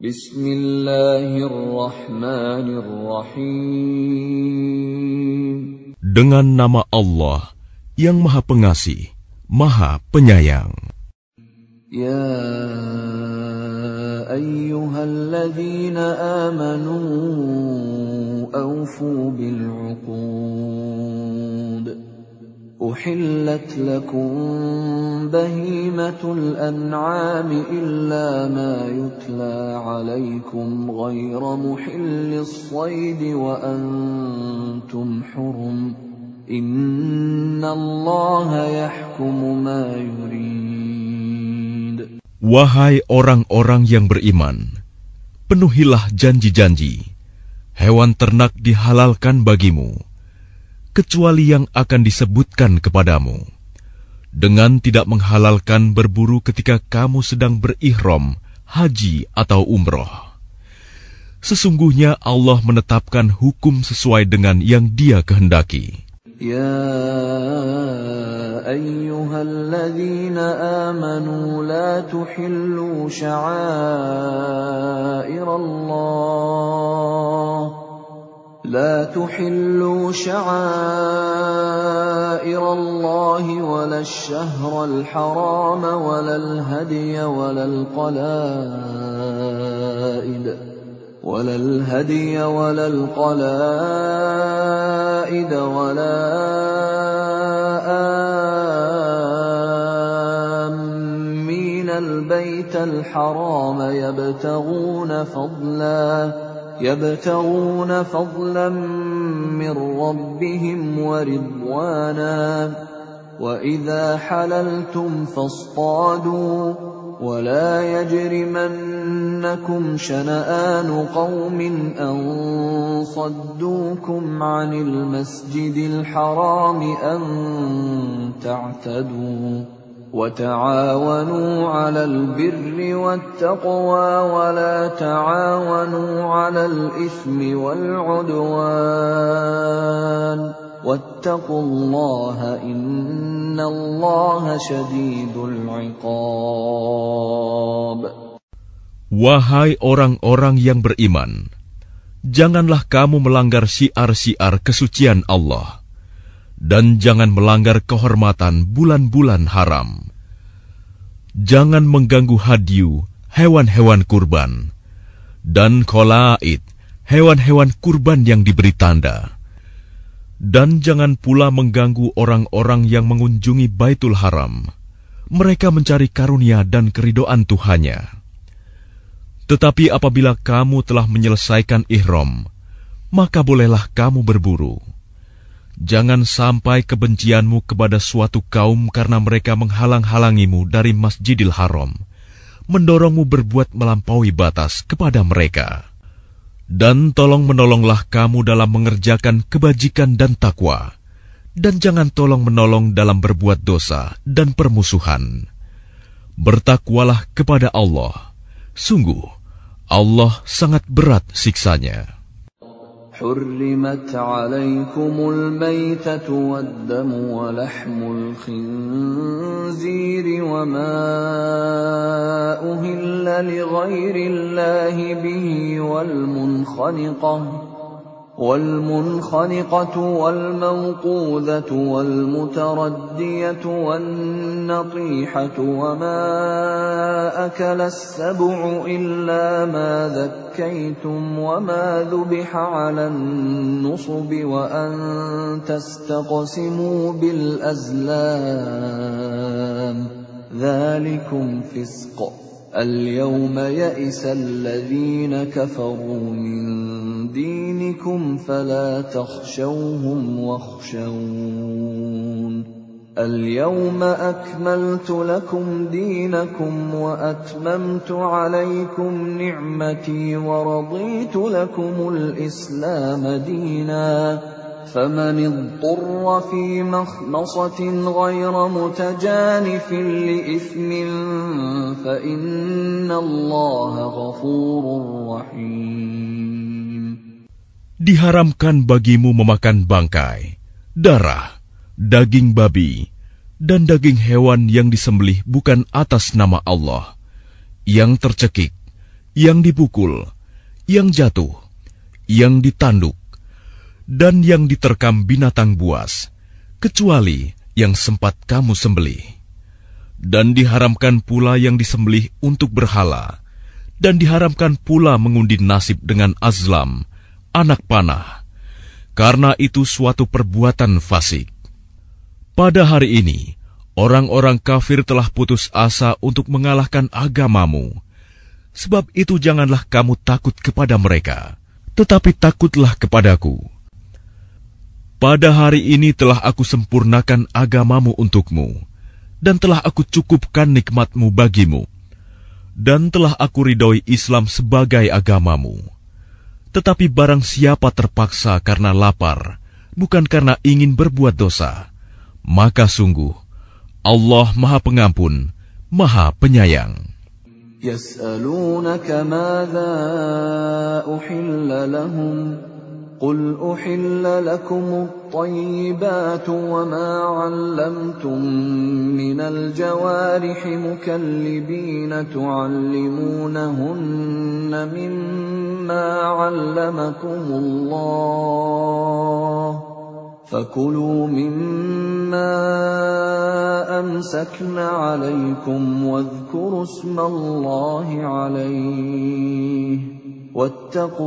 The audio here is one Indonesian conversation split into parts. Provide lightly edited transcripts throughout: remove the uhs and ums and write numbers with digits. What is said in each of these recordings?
Bismillahirrahmanirrahim. Dengan nama Allah yang Maha Pengasih, Maha Penyayang. Ya ayyuhalladzina amanu awfu bil'uqud. أحلت لكم بهيمة الأنعام إلا ما يتلى عليكم غير محل الصيد وأنتم حرم إن الله يحكم ما يريد. Wahai orang-orang yang beriman, penuhilah janji-janji. Hewan ternak dihalalkan bagimu, kecuali yang akan disebutkan kepadamu, dengan tidak menghalalkan berburu ketika kamu sedang berihram, haji atau umroh. Sesungguhnya Allah menetapkan hukum sesuai dengan yang Dia kehendaki. Ya ayyuhalladzina amanu la tuhillu sya'airallah لا تحلوا شعائر الله ولا الشهر الحرام ولا الهدي ولا القلائد ولا آمين البيت الحرام يبتغون فضلا من ربهم ورضوانا وإذا حللتم فاصطادوا ولا يجرمنكم شنآن قوم أن صدوكم عن المسجد الحرام أن تعتدوا وتعاونوا على البر والتقوى ولا تعاونوا على الإثم والعدوان واتقوا الله إن الله شديد العقاب. Wahai orang-orang yang beriman, janganlah kamu melanggar syiar-syiar kesucian Allah, dan jangan melanggar kehormatan bulan-bulan haram. Jangan mengganggu hadyu, hewan-hewan kurban, dan qalaid, hewan-hewan kurban yang diberi tanda. Dan jangan pula mengganggu orang-orang yang mengunjungi Baitul Haram. Mereka mencari karunia dan keridhaan Tuhannya. Tetapi apabila kamu telah menyelesaikan ihram, maka bolehlah kamu berburu. Jangan sampai kebencianmu kepada suatu kaum karena mereka menghalang-halangimu dari Masjidil Haram, mendorongmu berbuat melampaui batas kepada mereka. Dan tolong-menolonglah kamu dalam mengerjakan kebajikan dan takwa, dan jangan tolong-menolong dalam berbuat dosa dan permusuhan. Bertakwalah kepada Allah. Sungguh, Allah sangat berat siksanya. حرمت عليكم الميتة والدم ولحم الخنزير وما أهل لغير الله به والمنخنقة والموقوذة والمتردية والنطيحة وما أكل السبع إلا ما ذكيتم وما ذبح على النصب وأن تستقسموا بالأزلام ذلكم فسق. اليوم يئس الذين كفروا من دينكم فلا تخشوهم واخشون. اليوم أكملت لكم دينكم وأتممت عليكم نعمتي ورضيت لكم الإسلام دينا. فمن اضطر في مخمصة غير متجانف لإثم فإن الله غفور رحيم. Diharamkan bagimu memakan bangkai, darah, daging babi, dan daging hewan yang disembelih bukan atas nama Allah, yang tercekik, yang dipukul, yang jatuh, yang ditanduk, dan yang diterkam binatang buas, kecuali yang sempat kamu sembelih. Dan diharamkan pula yang disembelih untuk berhala, dan diharamkan pula mengundi nasib dengan azlam, anak panah, karena itu suatu perbuatan fasik. Pada hari ini, orang-orang kafir telah putus asa untuk mengalahkan agamamu. Sebab itu janganlah kamu takut kepada mereka, tetapi takutlah kepadaku. Pada hari ini telah aku sempurnakan agamamu untukmu, dan telah aku cukupkan nikmatmu bagimu, dan telah aku ridhoi Islam sebagai agamamu. Tetapi barang siapa terpaksa karena lapar, bukan karena ingin berbuat dosa, maka sungguh Allah Maha Pengampun, Maha Penyayang. يسألونك ماذا أحل لهم قل أحل لكم الطيبات وما علمتم من الجوارح مكلبين تعلمونهن مما علمكم الله فكلوا مما أمسكن عليكم واذكروا اسم الله عليه واتقوا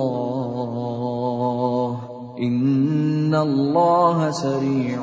الله إن الله سريع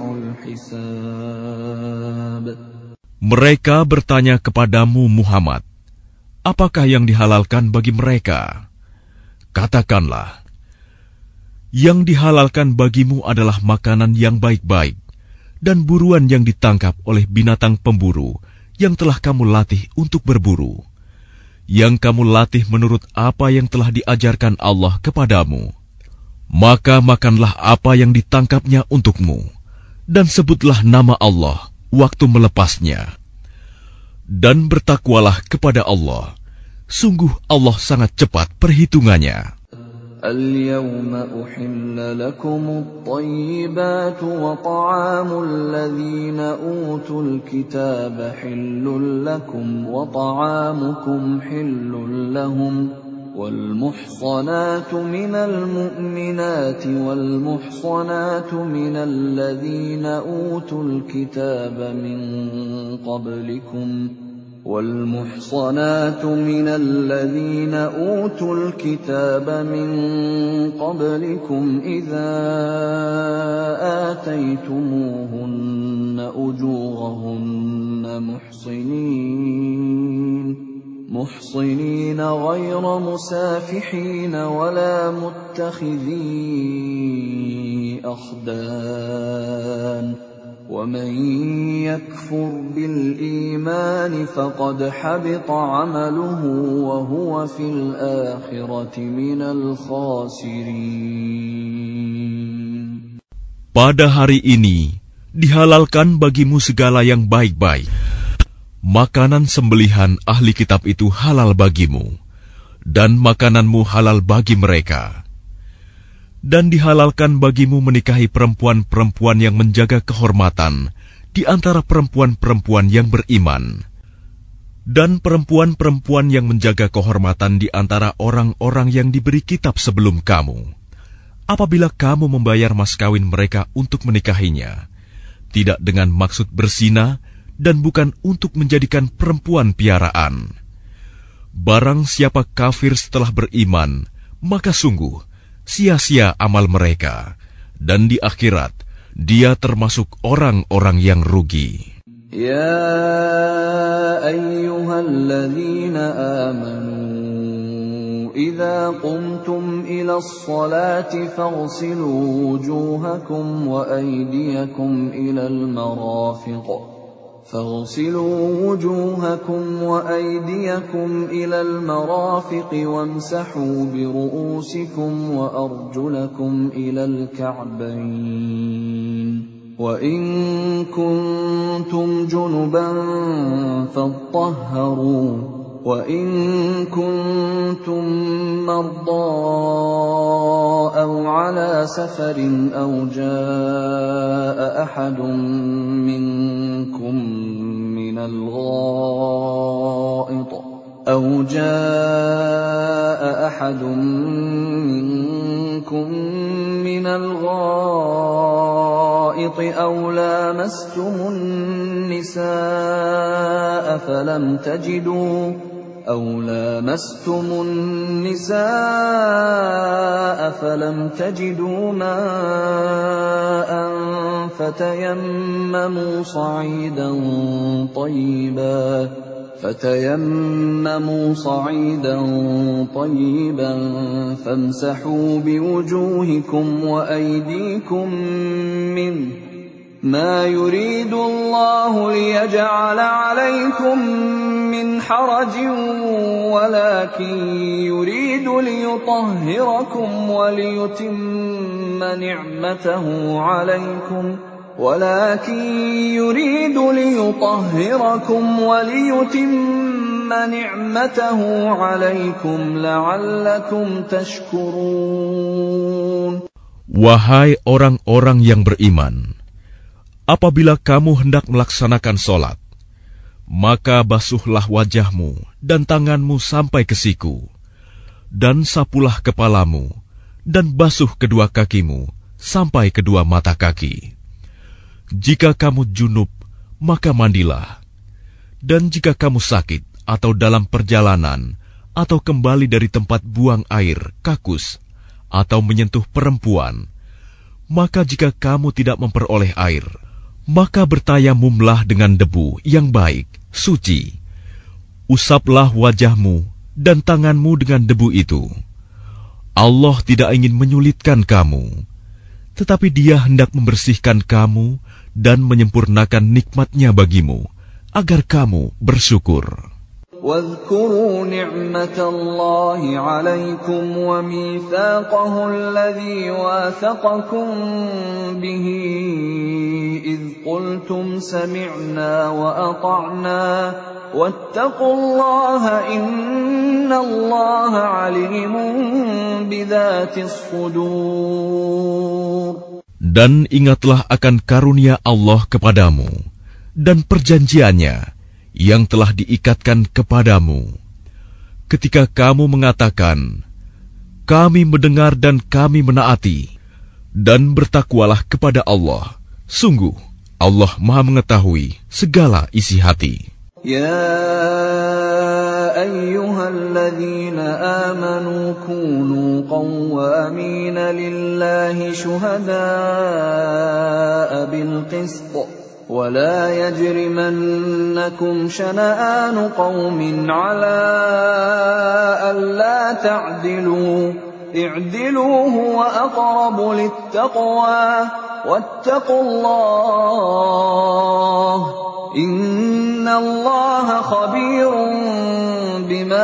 الحساب. Mereka bertanya kepadamu Muhammad, apakah yang dihalalkan bagi mereka? Katakanlah, yang dihalalkan bagimu adalah makanan yang baik-baik dan buruan yang ditangkap oleh binatang pemburu yang telah kamu latih untuk berburu, yang kamu latih menurut apa yang telah diajarkan Allah kepadamu. Maka makanlah apa yang ditangkapnya untukmu, dan sebutlah nama Allah waktu melepasnya. Dan bertakwalah kepada Allah, sungguh Allah sangat cepat perhitungannya. اليوم أحل لكم الطيبات وطعام الذين أوتوا الكتاب حل لكم وطعامكم حل لهم والمحصنات من المؤمنات والمحصنات من الذين أوتوا الكتاب من قبلكم والمحصنات من الذين أوتوا الكتاب من قبلكم إذا آتيتموهن أجورهن محصنين غير مسافحين ولا متخذي أخدان ومن يكفر بالإيمان فقد حبط عمله وهو في الآخرة من الخاسرين. Pada hari ini dihalalkan bagimu segala yang baik-baik. Makanan sembelihan ahli kitab itu halal bagimu, dan makananmu halal bagi mereka. Dan dihalalkan bagimu menikahi perempuan-perempuan yang menjaga kehormatan di antara perempuan-perempuan yang beriman, dan perempuan-perempuan yang menjaga kehormatan di antara orang-orang yang diberi kitab sebelum kamu. Apabila kamu membayar mas kawin mereka untuk menikahinya, tidak dengan maksud berzina dan bukan untuk menjadikan perempuan piaraan. Barang siapa kafir setelah beriman, maka sungguh sia-sia amal mereka, dan di akhirat dia termasuk orang-orang yang rugi. Ya ayyuhalladzina amanu idza qumtum ilas salati faghsilu wujuhakum wa aydiyakum ilal marafiq فاغسلوا وجوهكم وأيديكم إلى المرافق وامسحوا برؤوسكم وأرجلكم إلى الكعبين وإن كنتم جنبا فاطهروا وإن كنتم مرضى أو على سفر أو جاء أحد منكم من الغائط أو جاء أحد منكم من الغائط أو لامستم النساء فلم تجدوا ماء فتيمموا صعيدا طيبا فامسحوا بوجوهكم وأيديكم منه ما يريد الله ليجعل عليكم من حرج ولكن يريد ليطهركم وليتم نعمته عليكم لعلكم تشكرون. Wahai orang-orang yang beriman, apabila kamu hendak melaksanakan sholat, maka basuhlah wajahmu dan tanganmu sampai ke siku, dan sapulah kepalamu, dan basuh kedua kakimu sampai kedua mata kaki. Jika kamu junub, maka mandilah. Dan jika kamu sakit atau dalam perjalanan, atau kembali dari tempat buang air, kakus, atau menyentuh perempuan, maka jika kamu tidak memperoleh air, maka bertayamumlah dengan debu yang baik, suci. Usaplah wajahmu dan tanganmu dengan debu itu. Allah tidak ingin menyulitkan kamu, tetapi Dia hendak membersihkan kamu dan menyempurnakan nikmat-Nya bagimu, agar kamu bersyukur. واذكروا نعمة الله عليكم وميثاقه الذي واثقكم به إذ قلتم سمعنا وأطعنا واتقوا الله إن الله عليم بذات الصدور. Dan ingatlah akan karunia Allah kepadamu dan perjanjiannya yang telah diikatkan kepadamu, ketika kamu mengatakan, kami mendengar dan kami menaati, dan bertakwalah kepada Allah. Sungguh, Allah Maha mengetahui segala isi hati. Ya ayyuhalladzina amanu kunu qawwamina lillahi syuhada'a bilqist. ولا يجرمنكم شنآن قوم على ألا تعدلوا اعدلوا هو أقرب للتقوى واتقوا الله إن الله خبير بما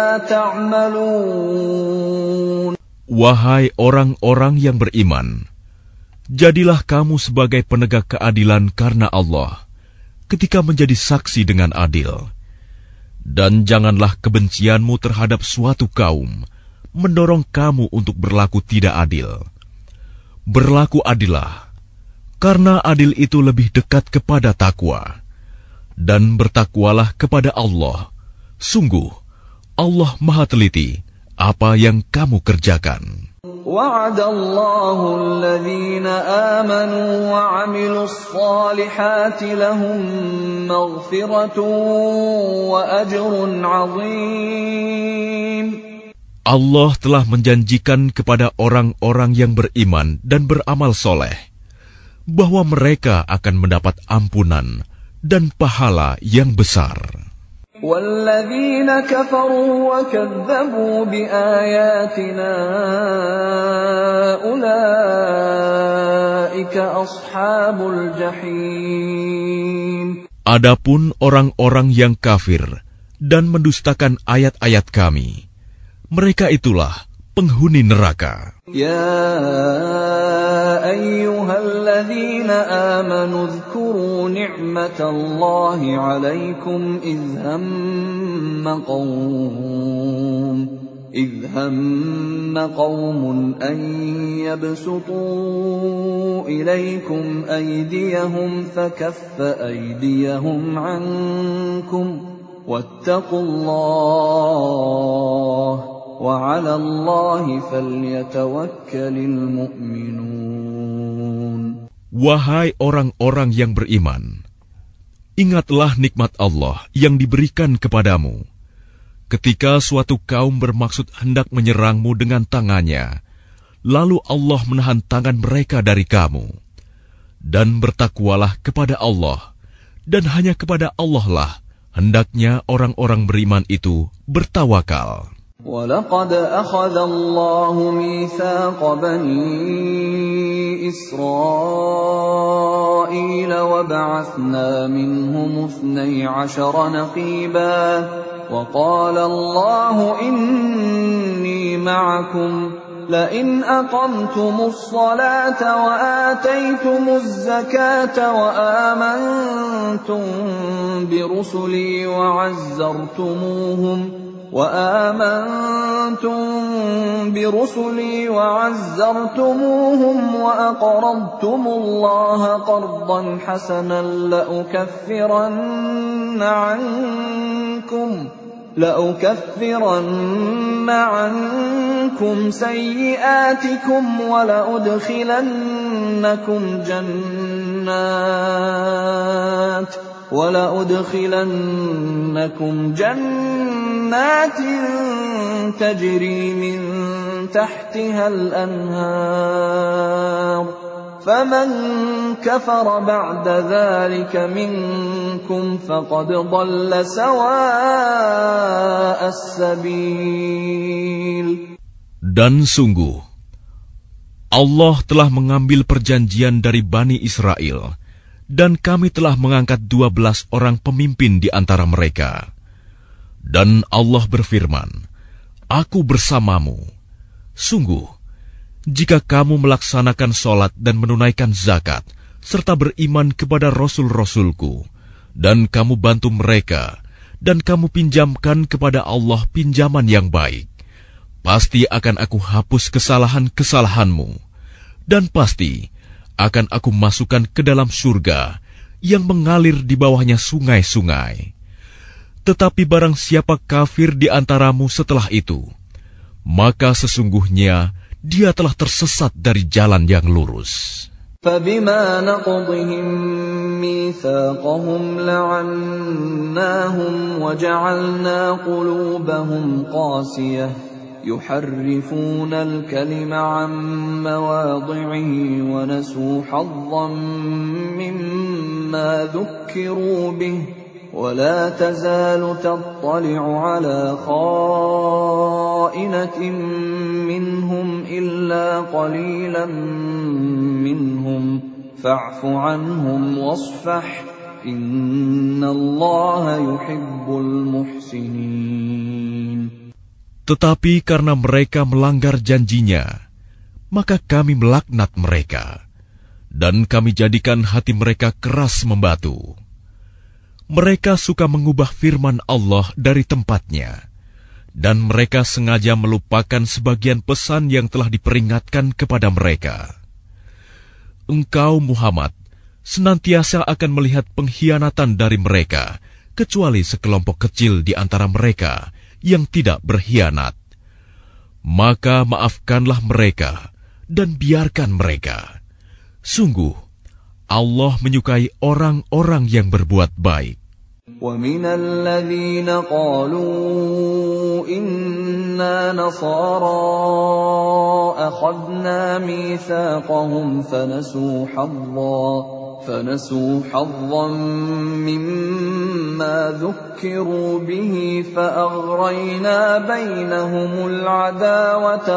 تعملون. Wahai orang-orang yang beriman, jadilah kamu sebagai penegak keadilan karena Allah, ketika menjadi saksi dengan adil. Dan janganlah kebencianmu terhadap suatu kaum mendorong kamu untuk berlaku tidak adil. Berlaku adillah, karena adil itu lebih dekat kepada takwa. Dan bertakwalah kepada Allah. Sungguh, Allah Maha teliti apa yang kamu kerjakan. وعد الله الذين آمنوا وعملوا الصالحات لهم مغفرة وأجر عظيم. Allah telah menjanjikan kepada orang-orang yang beriman dan beramal soleh bahwa mereka akan mendapat ampunan dan pahala yang besar. وَالَّذِينَ كَفَرُوا وَكَذَّبُوا بِآيَاتِنَا أُولَئِكَ أَصْحَابُ الْجَحِيمِ. Adapun orang-orang yang kafir dan mendustakan ayat-ayat kami, mereka itulah penghuni neraka. Ya ayyuhalladzina amanu dzkuru ni'matallahi 'alaikum idh hamma qaumun an yabsutu ilaykum aydiyahum fakaffa aydiyahum 'ankum واتقوا الله وعلى الله فليتوكل المؤمنون. Wahai orang-orang yang beriman, ingatlah nikmat Allah yang diberikan kepadamu. Ketika suatu kaum bermaksud hendak menyerangmu dengan tangannya, lalu Allah menahan tangan mereka dari kamu. Dan bertakwalah kepada Allah, dan hanya kepada Allah lah hendaknya orang-orang beriman itu bertawakal. وَلَقَدْ أَخَذَ اللَّهُ مِيثَاقَ بَنِي إِسْرَائِيلَ وَبَعَثْنَا مِنْهُمُ 12 نَقِيبًا وَقَالَ اللَّهُ إِنِّي مَعَكُمْ لئن أقمتم الصلاة وآتيتم الزكاة وآمنتم برسلي وعزرتموهم وأقرضتم الله قرضا حسنا لأكفرن عنكم سيئاتكم ولأدخلنكم جنات تجري من تحتها الأنهار فمن كفر بعد ذلك منكم فقد ضل سواء السبيل. Dan sungguh, Allah telah mengambil perjanjian dari Bani Israel, dan kami telah mengangkat 12 orang pemimpin di antara mereka. Dan Allah berfirman, Aku bersamamu. Sungguh, jika kamu melaksanakan sholat dan menunaikan zakat, serta beriman kepada Rasul-Rasulku, dan kamu bantu mereka, dan kamu pinjamkan kepada Allah pinjaman yang baik, pasti akan aku hapus kesalahan-kesalahanmu, dan pasti akan aku masukkan ke dalam surga yang mengalir di bawahnya sungai-sungai. Tetapi barang siapa kafir di antaramu setelah itu, maka sesungguhnya dia telah tersesat dari jalan yang lurus. فَبِمَا نَقْضِهِمْ مِيثَاقَهُمْ لَعَنَّاهُمْ وَجَعَلْنَا قُلُوبَهُمْ قَاسِيَةً يُحَرِّفُونَ الْكَلِمَ عَن مَّوَاضِعِهِ وَنَسُوا حَظًّا مِّمَّا ذُكِّرُوا بِهِ ولا تزال تطلع على خائنة منهم إلا قليلا منهم فاعف عنهم واصفح إن الله يحب المحسنين. Tetapi karena mereka melanggar janjinya, maka kami melaknat mereka, dan kami jadikan hati mereka keras membatu. Mereka suka mengubah firman Allah dari tempatnya, dan mereka sengaja melupakan sebagian pesan yang telah diperingatkan kepada mereka. Engkau, Muhammad, senantiasa akan melihat pengkhianatan dari mereka, kecuali sekelompok kecil di antara mereka yang tidak berkhianat. Maka maafkanlah mereka, dan biarkan mereka. Sungguh, Allah menyukai orang-orang yang berbuat baik. وَمِنَ الَّذِينَ قَالُوا إِنَّا نَصَارَى أَخَذْنَا مِيثَاقَهُمْ فَنَسُوا حَظًّا مِّمَّا ذُكِّرُوا بِهِ فَأَغْرَيْنَا بَيْنَهُمُ الْعَدَاوَةَ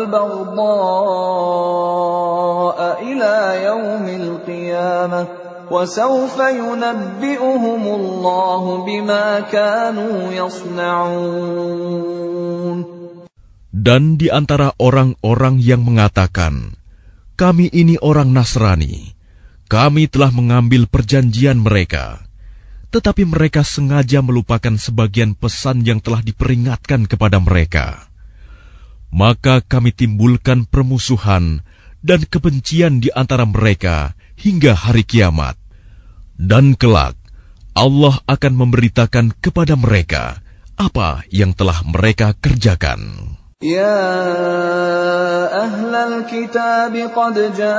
وَالْبَغْضَاءَ إِلَى يَوْمِ الْقِيَامَةِ وَسَوْفَ يُنَبِّئُهُمُ اللَّهُ بِمَا كَانُوا يَصْنَعُونَ. Dan di antara orang-orang yang mengatakan, kami ini orang Nasrani, kami telah mengambil perjanjian mereka, tetapi mereka sengaja melupakan sebagian pesan yang telah diperingatkan kepada mereka. Maka kami timbulkan permusuhan dan kebencian di antara mereka hingga hari kiamat. Dan kelak, Allah akan memberitakan kepada mereka apa yang telah mereka kerjakan. يا أهل الكتاب قد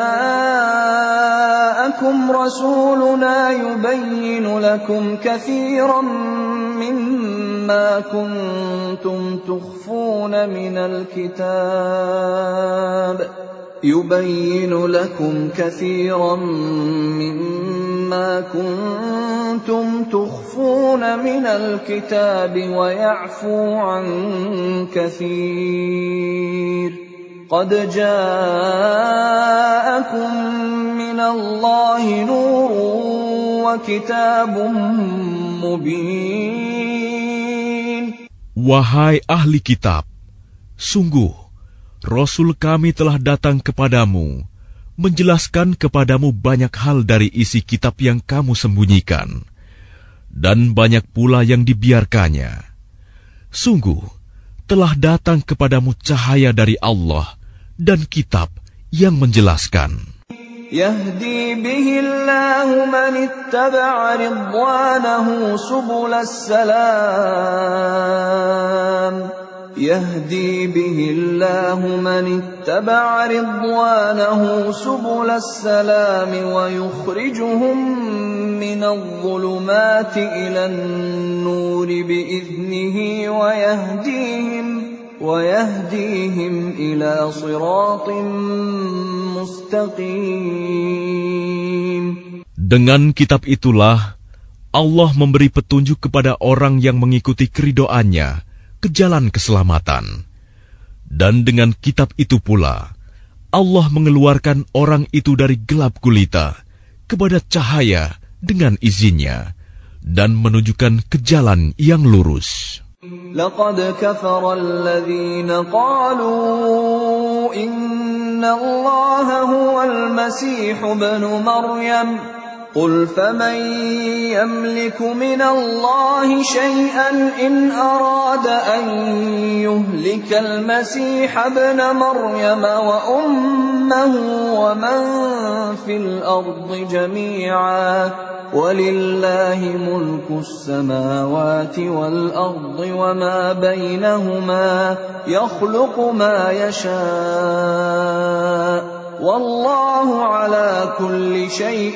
جاءكم رسولنا يبين لكم كثيرا مما كنتم تخفون من الكتاب ويعفو عن كثير قد جاءكم من الله نور وكتاب مبين. Wahai ahli kitab, sungguh Rasul kami telah datang kepadamu, menjelaskan kepadamu banyak hal dari isi kitab yang kamu sembunyikan, dan banyak pula yang dibiarkannya. Sungguh, telah datang kepadamu cahaya dari Allah dan kitab yang menjelaskan. يهدي به الله من اتبع رضوانه سبل السلام يهدي به الله من اتبع رضوانه سبل السلام ويخرجهم من الظلمات إلى النور بإذنه ويهديهم إلى صراط مستقيم. Dengan kitab itulah Allah memberi petunjuk kepada orang yang mengikuti keridhoannya ke jalan keselamatan. Dan dengan kitab itu pula Allah mengeluarkan orang itu dari gelap gulita kepada cahaya dengan izinnya dan menunjukkan ke jalan yang lurus. لقد كفر الذين قالوا إن الله هو المسيح ابن مريم قل فمن يملك من الله شيئا إن أراد أن يهلك المسيح ابن مريم وأمه ومن في الأرض جميعا ولله ملك السماوات والأرض وما بينهما يخلق ما يشاء والله على كل شيء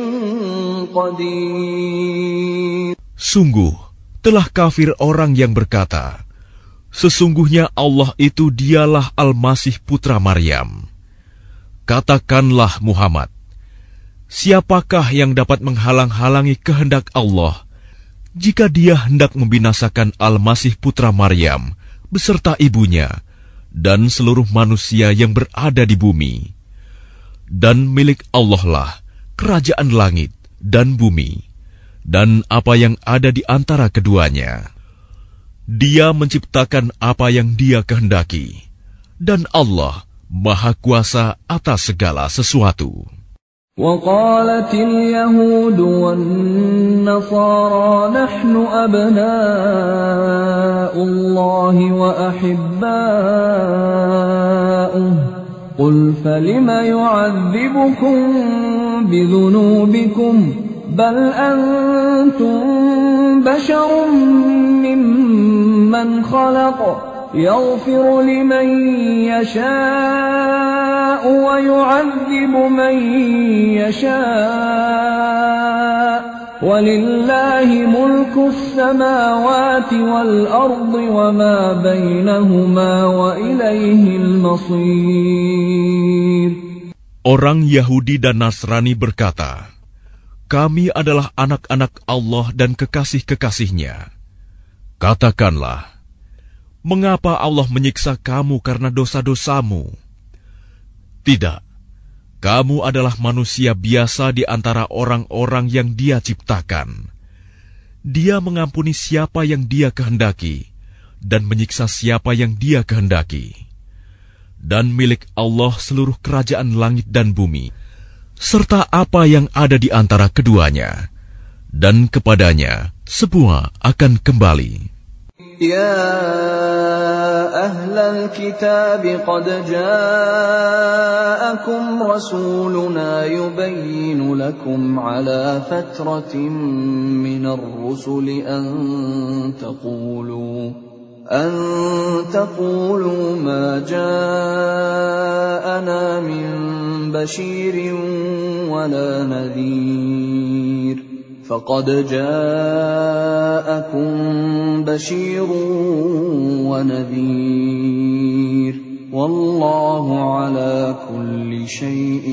قدير. Sungguh telah kafir orang yang berkata, sesungguhnya Allah itu dialah Al-Masih putra Maryam. Katakanlah Muhammad, siapakah yang dapat menghalang-halangi kehendak Allah jika Dia hendak membinasakan Al-Masih putra Maryam beserta ibunya dan seluruh manusia yang berada di bumi? Dan milik Allah lah kerajaan langit dan bumi dan apa yang ada di antara keduanya. Dia menciptakan apa yang Dia kehendaki, dan Allah Maha Kuasa atas segala sesuatu. وقالت اليهود والنصارى نحن أبناء الله وأحباؤه قل فلم يعذبكم بذنوبكم بل أنتم بشر ممن خلق يغفر لمن يشاء ويعذب من يشاء ولله ملك السماوات والأرض وما بينهما وإليه المصير. Orang Yahudi dan Nasrani berkata, kami adalah anak-anak Allah dan kekasih-kekasihnya. Katakanlah, mengapa Allah menyiksa kamu karena dosa-dosamu? Tidak, kamu adalah manusia biasa di antara orang-orang yang Dia ciptakan. Dia mengampuni siapa yang Dia kehendaki dan menyiksa siapa yang Dia kehendaki. Dan milik Allah seluruh kerajaan langit dan bumi, serta apa yang ada di antara keduanya, dan kepadanya semua akan kembali. يا أهل الكتاب قد جاءكم رسولنا يبين لكم على فترة من الرسل أن تقولوا ما جاءنا من بشير ولا نذير فقد جاءكم بشير ونذير والله على كل شيء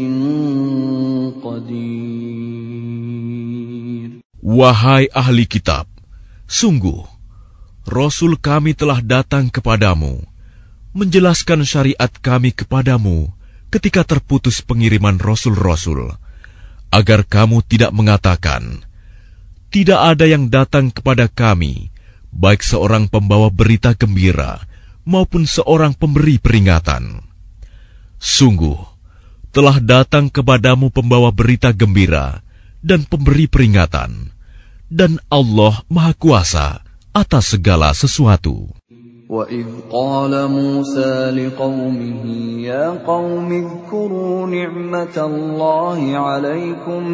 قدير. Wahai ahli kitab, sungguh Rasul kami telah datang kepadamu, menjelaskan syariat kami kepadamu ketika terputus pengiriman rasul-rasul, agar kamu tidak mengatakan, tidak ada yang datang kepada kami, baik seorang pembawa berita gembira maupun seorang pemberi peringatan. Sungguh, telah datang kepadamu pembawa berita gembira dan pemberi peringatan, dan Allah Maha Kuasa atas segala sesuatu. وَإِذْ قَالَ مُوسَى لِقَوْمِهِ يَا قَوْمِ اذْكُرُوا نِعْمَةَ اللَّهِ عَلَيْكُمْ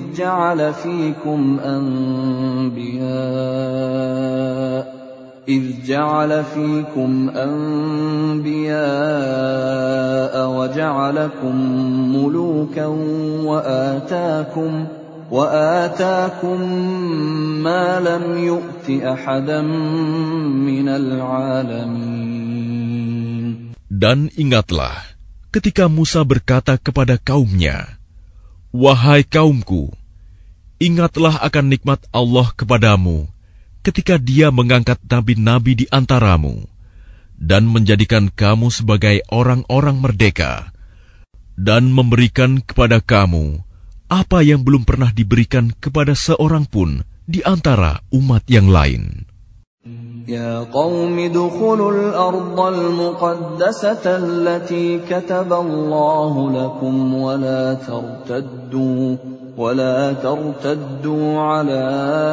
إِذْ جَعَلَ فِيكُمْ أَنْبِيَاءَ وَجَعَلَكُمْ مُلُوكًا وآتاكم ما لم يؤت أحدا من العالمين. Dan ingatlah ketika Musa berkata kepada kaumnya, wahai kaumku, ingatlah akan nikmat Allah kepadamu ketika Dia mengangkat nabi-nabi di antaramu dan menjadikan kamu sebagai orang-orang merdeka dan memberikan kepada kamu apa yang belum pernah diberikan kepada seorang pun di antara umat yang lain. Ya qaumi dukhulul ardal muqaddasata allati kataballahu lakum wa la tartaddu ala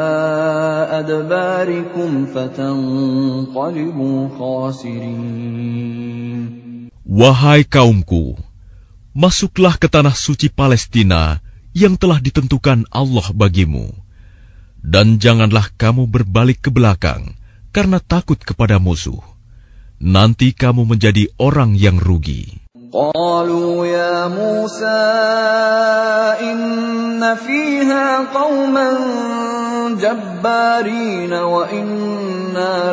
adbarikum fatanqalibu khasirin. Wahai kaumku, masuklah ke tanah suci Palestina yang telah ditentukan Allah bagimu, dan janganlah kamu berbalik ke belakang karena takut kepada musuh. Nanti kamu menjadi orang yang rugi. Qalu ya Musa inna fiha qauman jabbarin wa inna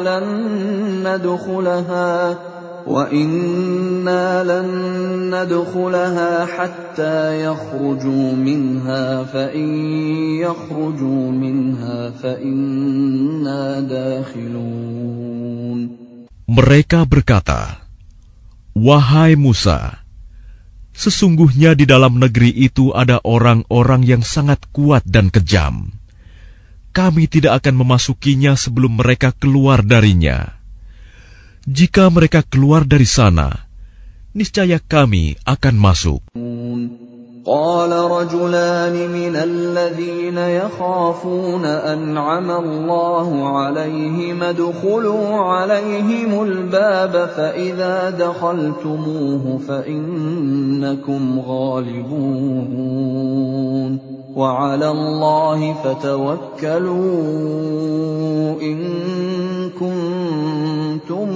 lan nadkhulaha hatta yakhruju minha fa in yakhruju minha fa inna dakhilun. Mereka berkata, wahai Musa, sesungguhnya di dalam negeri itu ada orang-orang yang sangat kuat dan kejam. Kami tidak akan memasukinya sebelum mereka keluar darinya. Jika mereka keluar dari sana, niscaya kami akan masuk. Qala rajulani minal ladzina yakhafuna an'ama Allahu 'alaihim adkhulu 'alaihimul baba fa idza dakhaltumuhu fa innakum ghalibun wa 'ala Allahi fatawakkalu in kuntum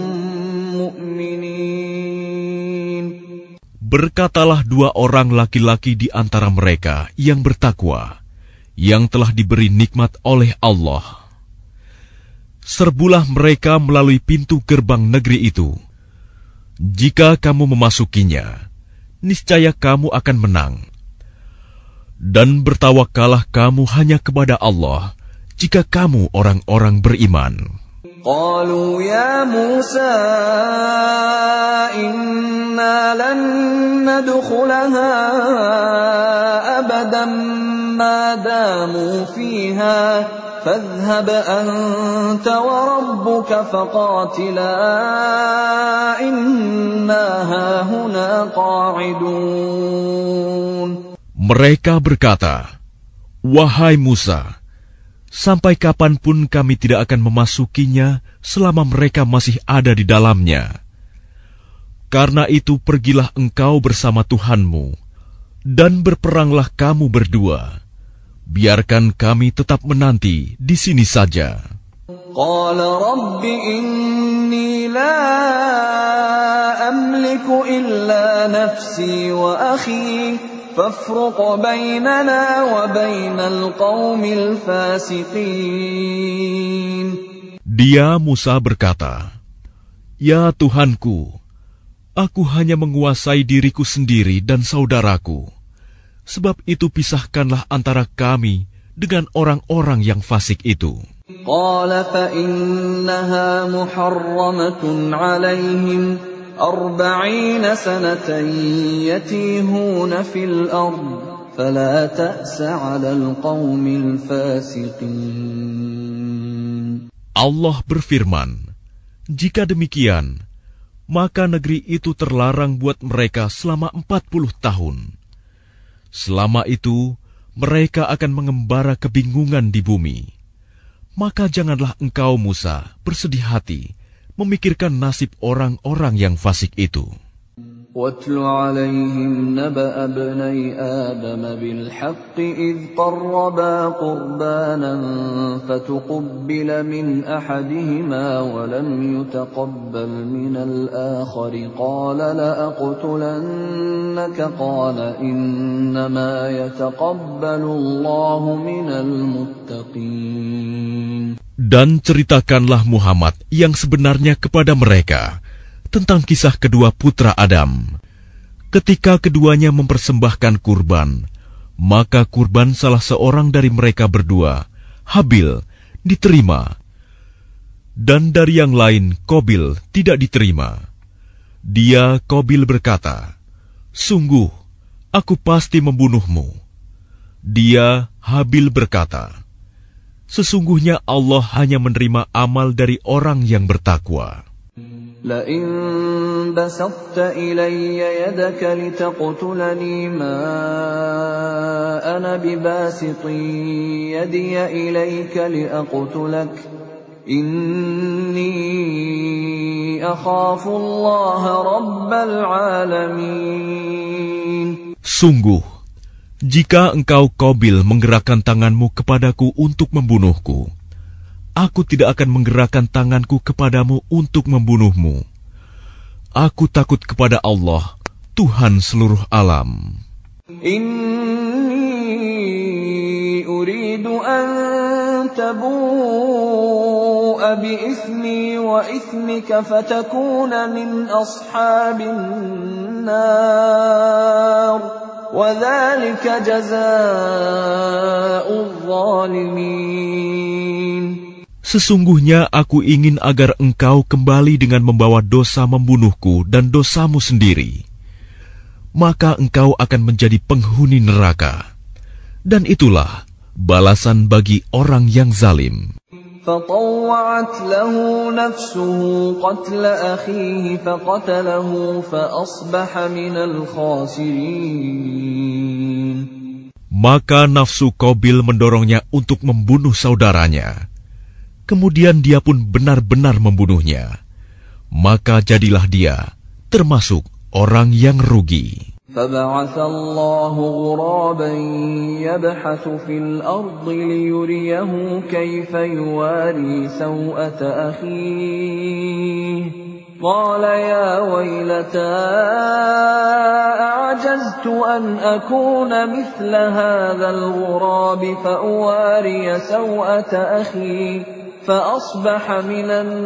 mu'minin. Berkatalah dua orang laki-laki di antara mereka yang bertakwa, yang telah diberi nikmat oleh Allah. Serbulah mereka melalui pintu gerbang negeri itu. Jika kamu memasukinya, niscaya kamu akan menang. Dan bertawakallah kamu hanya kepada Allah, jika kamu orang-orang beriman. Qalu ya Musa inna lan nadkhulaha abadan ma damu fiha fadhhab anta wa rabbuka faqatila inna hahuna qa'idun. Mereka berkata, wahai Musa, Sampai kapanpun kami tidak akan memasukinya selama mereka masih ada di dalamnya. Karena itu pergilah engkau bersama Tuhanmu, dan berperanglah kamu berdua. Biarkan kami tetap menanti di sini saja. Qala Rabbi inni la amliku illa nafsi wa akhi fafruq bainana wa bainal qaumil fasiqin. Dia Musa berkata, "Ya Tuhanku, aku hanya menguasai diriku sendiri dan saudaraku. Sebab itu pisahkanlah antara kami dengan orang-orang yang fasik itu." Qala fa innaha muharramatun 'alaihim 40 sanatan yatihuna fil ard fala ta'sa 'alal qaumil fasiqin. Allah berfirman, "Jika demikian, maka negeri itu terlarang buat mereka selama 40 tahun. Selama itu, mereka akan mengembara kebingungan di bumi. Maka janganlah engkau, Musa, bersedih hati memikirkan nasib orang-orang yang fasik itu." وَاتْلُ عَلَيْهِمْ نَبَأَ ابْنَيْ آدَمَ بِالْحَقِّ إِذْ قَرَّبَا قُرْبَانًا فَتُقُبِّلَ مِنْ أَحَدِهِمَا وَلَمْ يُتَقَبَّلْ مِنَ الْآخَرِ قَالَ لَأَقْتُلَنَّكَ قَالَ إِنَّمَا يَتَقَبَّلُ اللَّهُ مِنَ الْمُتَّقِينَ. Dan ceritakanlah Muhammad yang sebenarnya kepada mereka tentang kisah kedua putra Adam. Ketika keduanya mempersembahkan kurban, maka kurban salah seorang dari mereka berdua, Habil, diterima, dan dari yang lain, Qabil, tidak diterima. Dia, Qabil, berkata, "Sungguh, aku pasti membunuhmu." Dia, Habil, berkata, "Sesungguhnya Allah hanya menerima amal dari orang yang bertakwa." لئن بسطت إلي يدك لتقتلني ما أنا بباسط يدي إليك لأقتلك إني أخاف الله رب العالمين. Sungguh, jika engkau Qabil menggerakkan tanganmu kepadaku untuk membunuhku, aku tidak akan menggerakkan tanganku kepadamu untuk membunuhmu. Aku takut kepada Allah, Tuhan seluruh alam. Inni uridu an tabu'a bi ithmi wa ithmika fatakuna min ashabin nar wa dhalika jazaa'ul zalimin. Sesungguhnya aku ingin agar engkau kembali dengan membawa dosa membunuhku dan dosamu sendiri. Maka engkau akan menjadi penghuni neraka. Dan itulah balasan bagi orang yang zalim. فطوعت له نفسه قتل أخيه فقتله فأصبح من الخاسرين. Maka nafsu Qabil mendorongnya untuk membunuh saudaranya. Kemudian dia pun benar-benar membunuhnya. Maka jadilah dia termasuk orang yang rugi. فبعث الله غرابا يبحث في الأرض ليريه كيف يواري سوءة أخيه قال يا ويلتى أعجزت أن أكون مثل هذا الغراب فأواري سوءة أخي فأصبح من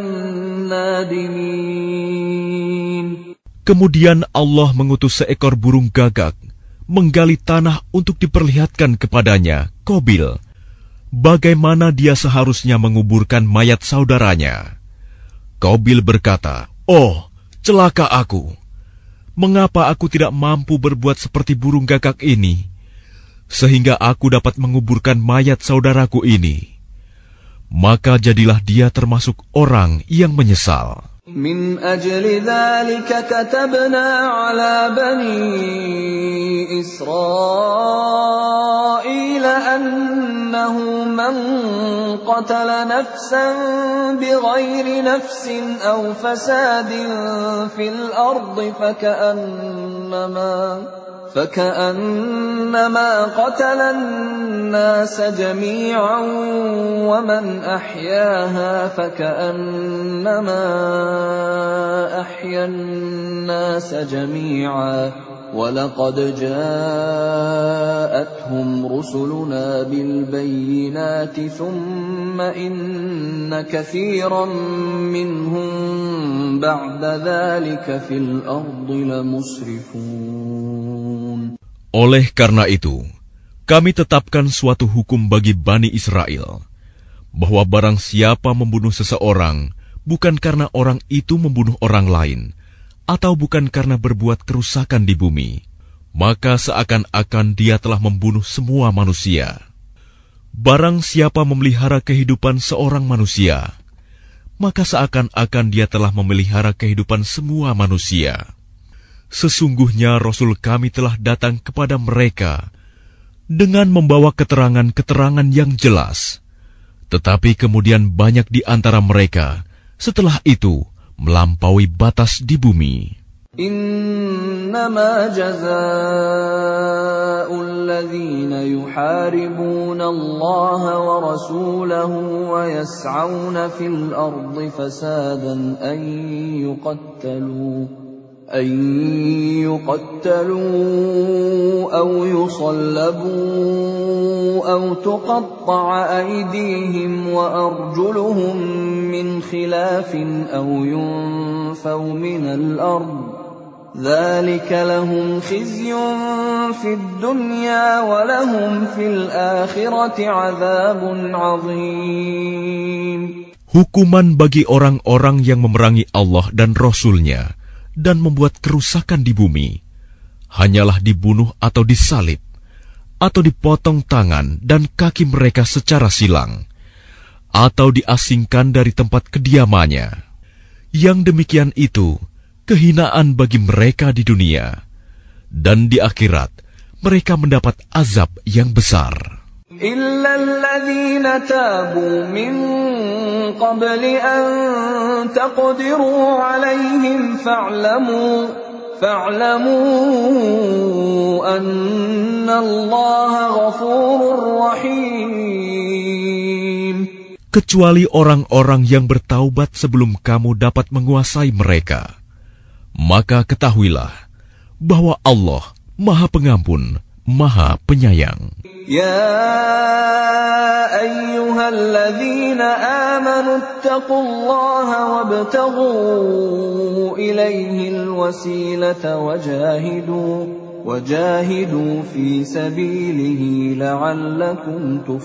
النادمين. Kemudian Allah mengutus seekor burung gagak menggali tanah untuk diperlihatkan kepadanya, Qabil, bagaimana dia seharusnya menguburkan mayat saudaranya. Qabil berkata, "Oh, celaka aku! Mengapa aku tidak mampu berbuat seperti burung gagak ini, sehingga aku dapat menguburkan mayat saudaraku ini?" Maka jadilah dia termasuk orang yang menyesal. من أجل ذلك كتبنا على بني إسرائيل أنه من قتل نفسا بغير نفس أو فساد في الأرض فكأنما قتل الناس جميعا ومن أحياها فكأنما أحيا الناس جميعا ولقد جاءتهم رسلنا بالبينات ثم إن كثيرا منهم بعد ذلك في الأرض لمسرفون. Oleh karena itu, kami tetapkan suatu hukum bagi Bani Israel, bahwa barang siapa membunuh seseorang, bukan karena orang itu membunuh orang lain, atau bukan karena berbuat kerusakan di bumi, maka seakan-akan dia telah membunuh semua manusia. Barang siapa memelihara kehidupan seorang manusia, maka seakan-akan dia telah memelihara kehidupan semua manusia. Sesungguhnya Rasul kami telah datang kepada mereka dengan membawa keterangan-keterangan yang jelas. Tetapi kemudian banyak di antara mereka setelah itu melampaui batas di bumi. Innama jazaa'ul ladzina yuharibuna Allah wa rasulahu wa yas'auna fil ardi fasadan an يقتلوا أو يصلبوا أو تقطع أيديهم وأرجلهم من خلاف أو ينفوا من الأرض ذلك لهم خزي في الدنيا ولهم في الآخرة عذاب عظيم. Hukuman bagi orang-orang yang memerangi Allah dan Rasul-Nya dan membuat kerusakan di bumi, hanyalah dibunuh atau disalib, atau dipotong tangan dan kaki mereka secara silang, atau diasingkan dari tempat kediamannya. Yang demikian itu kehinaan bagi mereka di dunia, dan di akhirat mereka mendapat azab yang besar. إلا الذين تابوا من قبل أن تقدروا عليهم فاعلموا أن الله غفور رحيم. Kecuali orang-orang yang bertaubat sebelum kamu dapat menguasai mereka, maka ketahuilah bahwa Allah Maha Pengampun, Maha Penyayang. يا أيها الذين آمنوا اتقوا الله وابتغوا إليه الوسيلة وجاهدوا في سبيله لعلكم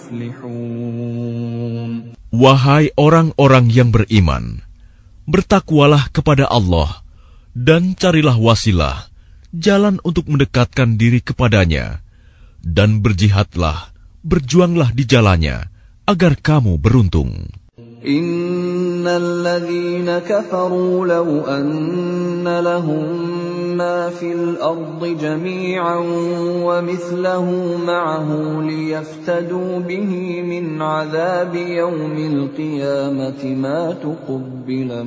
تفلحون. Wahai orang-orang yang beriman, bertakwalah kepada Allah dan carilah wasilah, jalan untuk mendekatkan diri kepadanya, dan berjihadlah, berjuanglah di jalannya, agar kamu beruntung. Innal ladzina kafaru law anna lahum ma fil ardi jami'an wa mithluhu ma'ahu liyaftadu bihi min 'adzabi yawmil qiyamati ma tuqabbala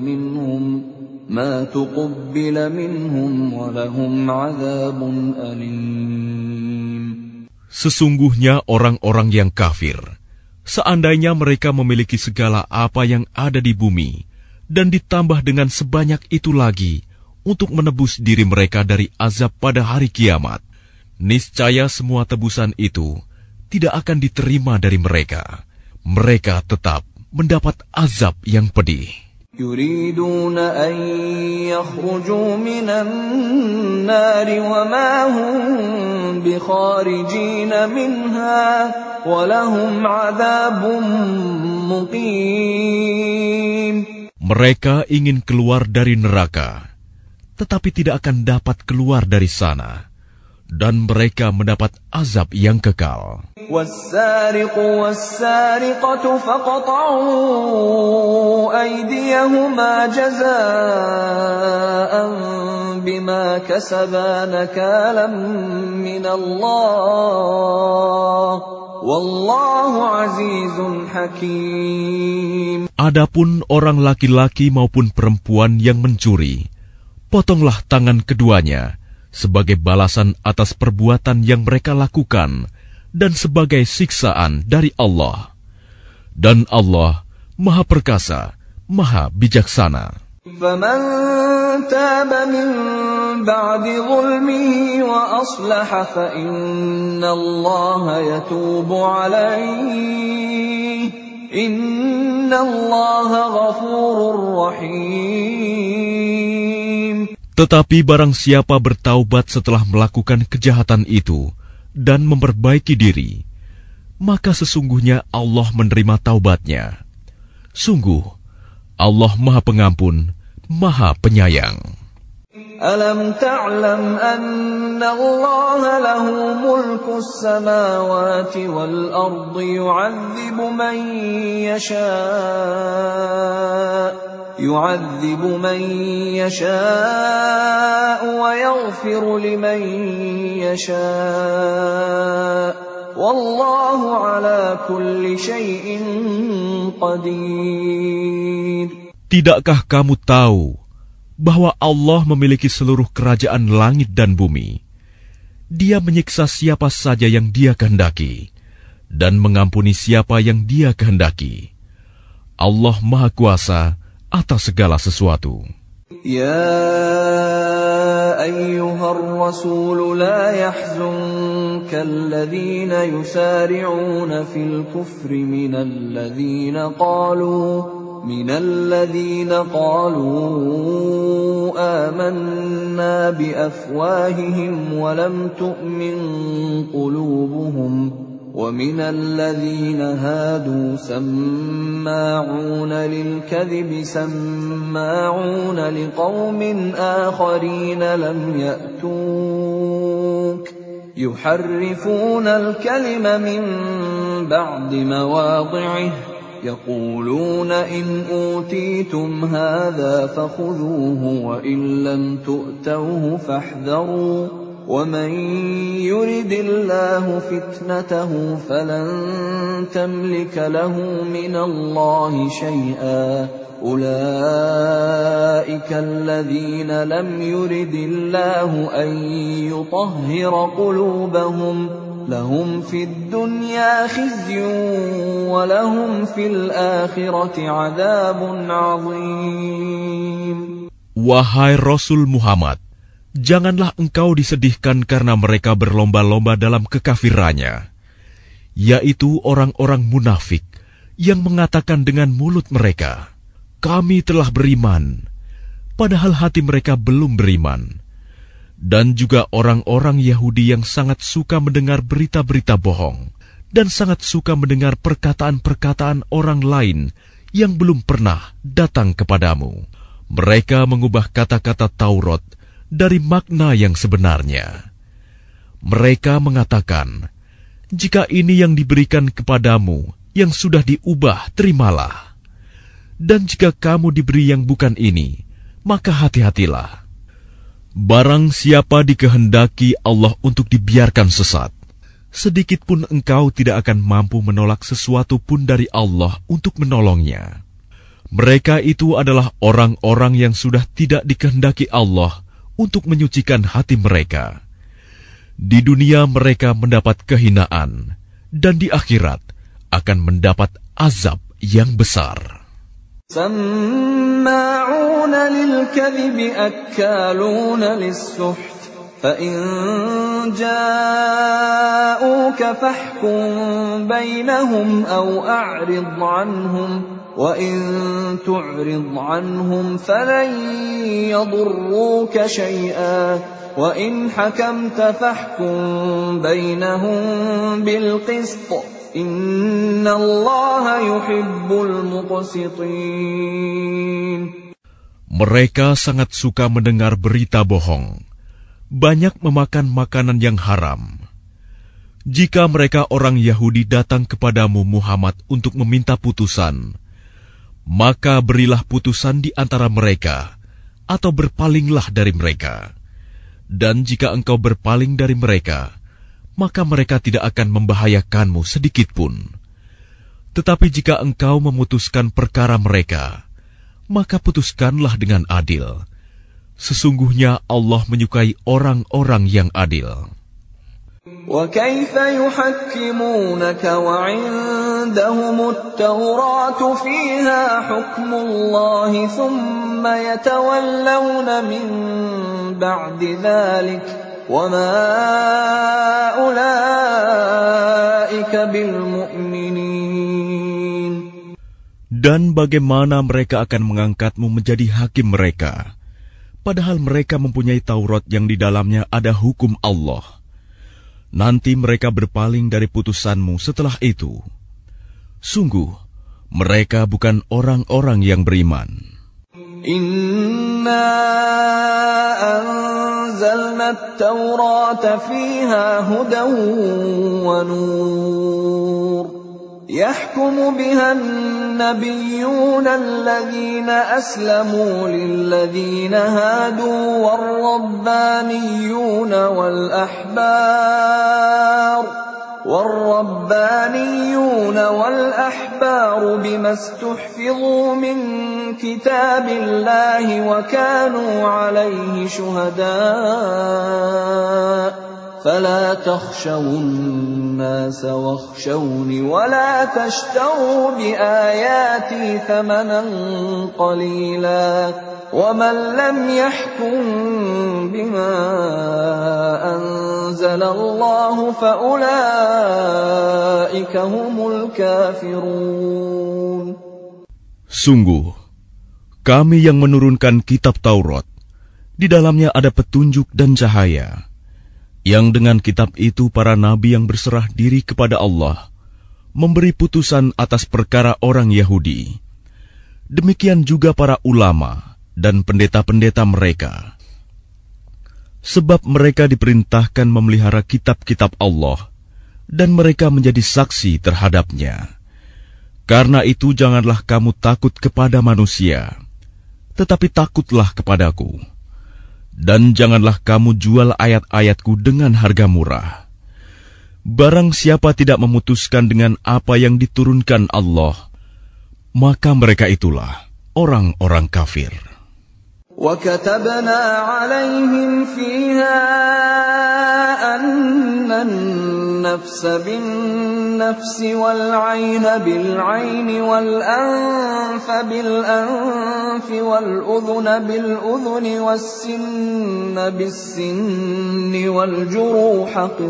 minhum wa lahum 'adzabun alim. Sesungguhnya orang-orang yang kafir, seandainya mereka memiliki segala apa yang ada di bumi, dan ditambah dengan sebanyak itu lagi untuk menebus diri mereka dari azab pada hari kiamat, niscaya semua tebusan itu tidak akan diterima dari mereka. Mereka tetap mendapat azab yang pedih. يريدون أن يخرجوا من النار وما هم بخارجين منها ولهم عذاب مقيم. Mereka ingin keluar dari neraka, tetapi tidak akan dapat keluar dari sana, dan mereka mendapat azab yang kekal. وَالسَّارِقُ وَالسَّارِقَةُ فَاقْطَعُوا أَيْدِيَهُمَا جَزَاءً بِمَا كَسَبَا نَكَالًا مِّنَ اللَّهِ وَاللَّهُ عَزِيزٌ حَكِيمٌ. Adapun orang laki-laki maupun perempuan yang mencuri, potonglah tangan keduanya sebagai balasan atas perbuatan yang mereka lakukan dan sebagai siksaan dari Allah. Dan Allah Maha Perkasa, Maha Bijaksana. فَمَن تَابَ مِن بَعْدِ ظُلْمِهِ وَأَصْلَحَ فَإِنَّ اللَّهَ يَتُوبُ عَلَيْهِ إِنَّ اللَّهَ غَفُورٌ رَّحِيمٌ. Tetapi barang siapa bertaubat setelah melakukan kejahatan itu dan memperbaiki diri, maka sesungguhnya Allah menerima taubatnya. Sungguh, Allah Maha Pengampun, Maha Penyayang. Alam ta'lam anna Allah lahu mulku as-samawati wal ardi yu'adzibu man yasha'u wa yaghfiru liman yasha'u wallahu ala kulli syai'in qadir. Tidakkah kamu tahu bahwa Allah memiliki seluruh kerajaan langit dan bumi? Dia menyiksa siapa saja yang Dia kehendaki dan mengampuni siapa yang Dia kehendaki. Allah Maha Kuasa atas segala sesuatu. Ya ayyuhar rasul la yahzunka alladhina yusari'una fil kufri minal ladhina qalu amanna bi afwahihim wa lam tu'min qulubuhum ومن الذين هادوا سماعون للكذب سماعون لقوم آخرين لم يأتوك يحرفون الكلم من بعد مواضعه يقولون إن أوتيتم هذا فخذوه وإن لم تؤتوه فاحذروا وَمَن يُرِدِ اللَّهُ فِتْنَتَهُ فَلَن تَمْلِكَ لَهُ مِنَ اللَّهِ شَيْئًا أُولَئِكَ الَّذِينَ لَمْ يُرِدِ اللَّهُ أَن يُطَهِّرَ قُلُوبَهُمْ لَهُمْ فِي الدُّنْيَا خِزْيٌ وَلَهُمْ فِي الْآخِرَةِ عَذَابٌ عَظِيمٌ. Wahai Rasul Muhammad, janganlah engkau disedihkan karena mereka berlomba-lomba dalam kekafirannya, yaitu orang-orang munafik yang mengatakan dengan mulut mereka, "Kami telah beriman," padahal hati mereka belum beriman. Dan juga orang-orang Yahudi yang sangat suka mendengar berita-berita bohong dan sangat suka mendengar perkataan-perkataan orang lain yang belum pernah datang kepadamu. Mereka mengubah kata-kata Taurat dari makna yang sebenarnya. Mereka mengatakan, "Jika ini yang diberikan kepadamu, yang sudah diubah, terimalah. Dan jika kamu diberi yang bukan ini, maka hati-hatilah. Barang siapa dikehendaki Allah untuk dibiarkan sesat, sedikit pun engkau tidak akan mampu menolak sesuatu pun dari Allah untuk menolongnya. Mereka itu adalah orang-orang yang sudah tidak dikehendaki Allah untuk menyucikan hati mereka. Di dunia mereka mendapat kehinaan, dan di akhirat akan mendapat azab yang besar." سَمَّاعُونَ لِلْكَذِبِ أَكَّالُونَ لِلسُّحْتِ فَإِن جَاءُوكَ فَاحْكُم بَيْنَهُمْ أَوْ أَعْرِضْ عَنْهُمْ وَإِن تُعْرِضْ عَنْهُمْ فَلَن يَضُرُّوكَ شَيْئًا وَإِنْ حَكَمْتَ فَاحْكُم بَيْنَهُم بِالْقِسْطِ إِنَّ اللَّهَ يُحِبُّ الْمُقْسِطِينَ. Mereka sangat suka mendengar berita bohong. banyak memakan makanan yang haram. Jika mereka orang Yahudi datang kepadamu Muhammad untuk meminta putusan, maka berilah putusan di antara mereka, atau berpalinglah dari mereka. Dan jika engkau berpaling dari mereka, maka mereka tidak akan membahayakanmu sedikitpun. Tetapi jika engkau memutuskan perkara mereka, maka putuskanlah dengan adil. Sesungguhnya Allah menyukai orang-orang yang adil. وَكَيْفَ يُحَكِّمُونَكَ وَعِندَهُمُ التَّوْرَاةُ فِيهَا حُكْمُ اللَّهِ ثُمَّ يَتَوَلَّوْنَ مِن بَعْدِ ذَلِكَ وَمَا أُولَئِكَ بِالْمُؤْمِنِينَ. Dan bagaimana mereka akan mengangkatmu menjadi hakim mereka, padahal mereka mempunyai Taurat yang di dalamnya ada hukum Allah. Nanti mereka berpaling dari putusanmu setelah itu. Sungguh, mereka bukan orang-orang yang beriman. Inna anzalna at-taurata fiha hudan wa nur. يحكم بها النبيون الذين أسلموا للذين هادوا والربانيون والأحبار بما استحفظوا من كتاب الله وكانوا عليه شهداء فلا تخشوا الناس واخشوني ولا تشتروا بآياتي ثمنا قليلا ومن لم يحكم بما أنزل الله فأولئك هم الكافرون. Sungguh, kami yang menurunkan kitab Taurat, di dalamnya ada petunjuk dan cahaya, yang dengan kitab itu para nabi yang berserah diri kepada Allah memberi putusan atas perkara orang Yahudi. Demikian juga para ulama dan pendeta-pendeta mereka. Sebab mereka diperintahkan memelihara kitab-kitab Allah dan mereka menjadi saksi terhadapnya. Karena itu janganlah kamu takut kepada manusia, tetapi takutlah kepadaku. Dan janganlah kamu jual ayat-ayatku dengan harga murah. Barang siapa tidak memutuskan dengan apa yang diturunkan Allah, maka mereka itulah orang-orang kafir. وَكَتَبْنَا عَلَيْهِمْ فِيهَا أَنَّ النَّفْسَ بِالنَّفْسِ وَالْعَيْنَ بِالْعَيْنِ وَالْأَنفَ بِالْأَنفِ وَالْأُذُنَ بِالْأُذُنِ وَالسِّنَّ بِالسِّنِّ وَالْجُرُوحَ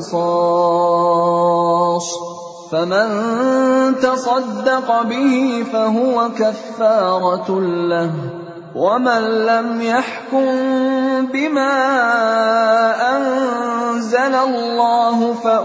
قِصَاصٌ فَمَنْ تَصَدَّقَ بِهِ فَهُوَ كَفَّارَةٌ لَهُ وَمَنْ لَمْ يَحْكُمْ بِمَا أَنزَلَ اللَّهُ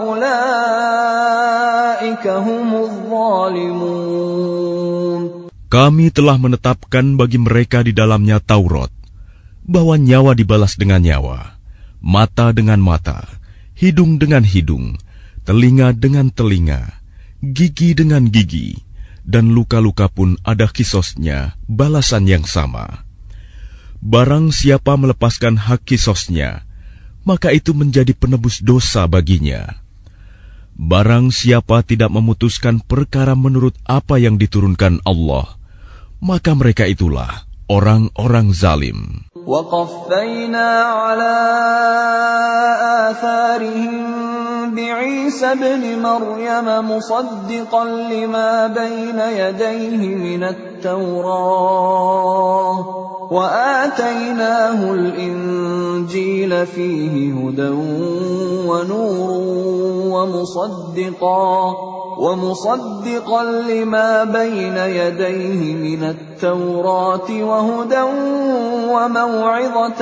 فَأُولَئِكَ هُمُ الظَّالِمُونَ. Kami telah menetapkan bagi mereka di dalamnya Taurat, bahwa nyawa dibalas dengan nyawa, mata dengan mata, hidung dengan hidung, telinga dengan telinga, gigi dengan gigi, dan luka-luka pun ada kisosnya, balasan yang sama. Barang siapa melepaskan hak kisosnya, maka itu menjadi penebus dosa baginya. Barang siapa tidak memutuskan perkara menurut apa yang diturunkan Allah, maka mereka itulah orang-orang zalim. وَقَفَّيْنَا عَلَى آثَارِهِمْ بِعِيسَى ابْنِ مَرْيَمَ مُصَدِّقًا لِمَا بَيْنَ يَدَيْهِ مِنَ التَّوْرَاةِ وَآتَيْنَاهُ الْإِنْجِيلَ فِيهِ هُدًى وَنُورٌ ومصدقا لما بين يديه من التوراة وهدى وموعظة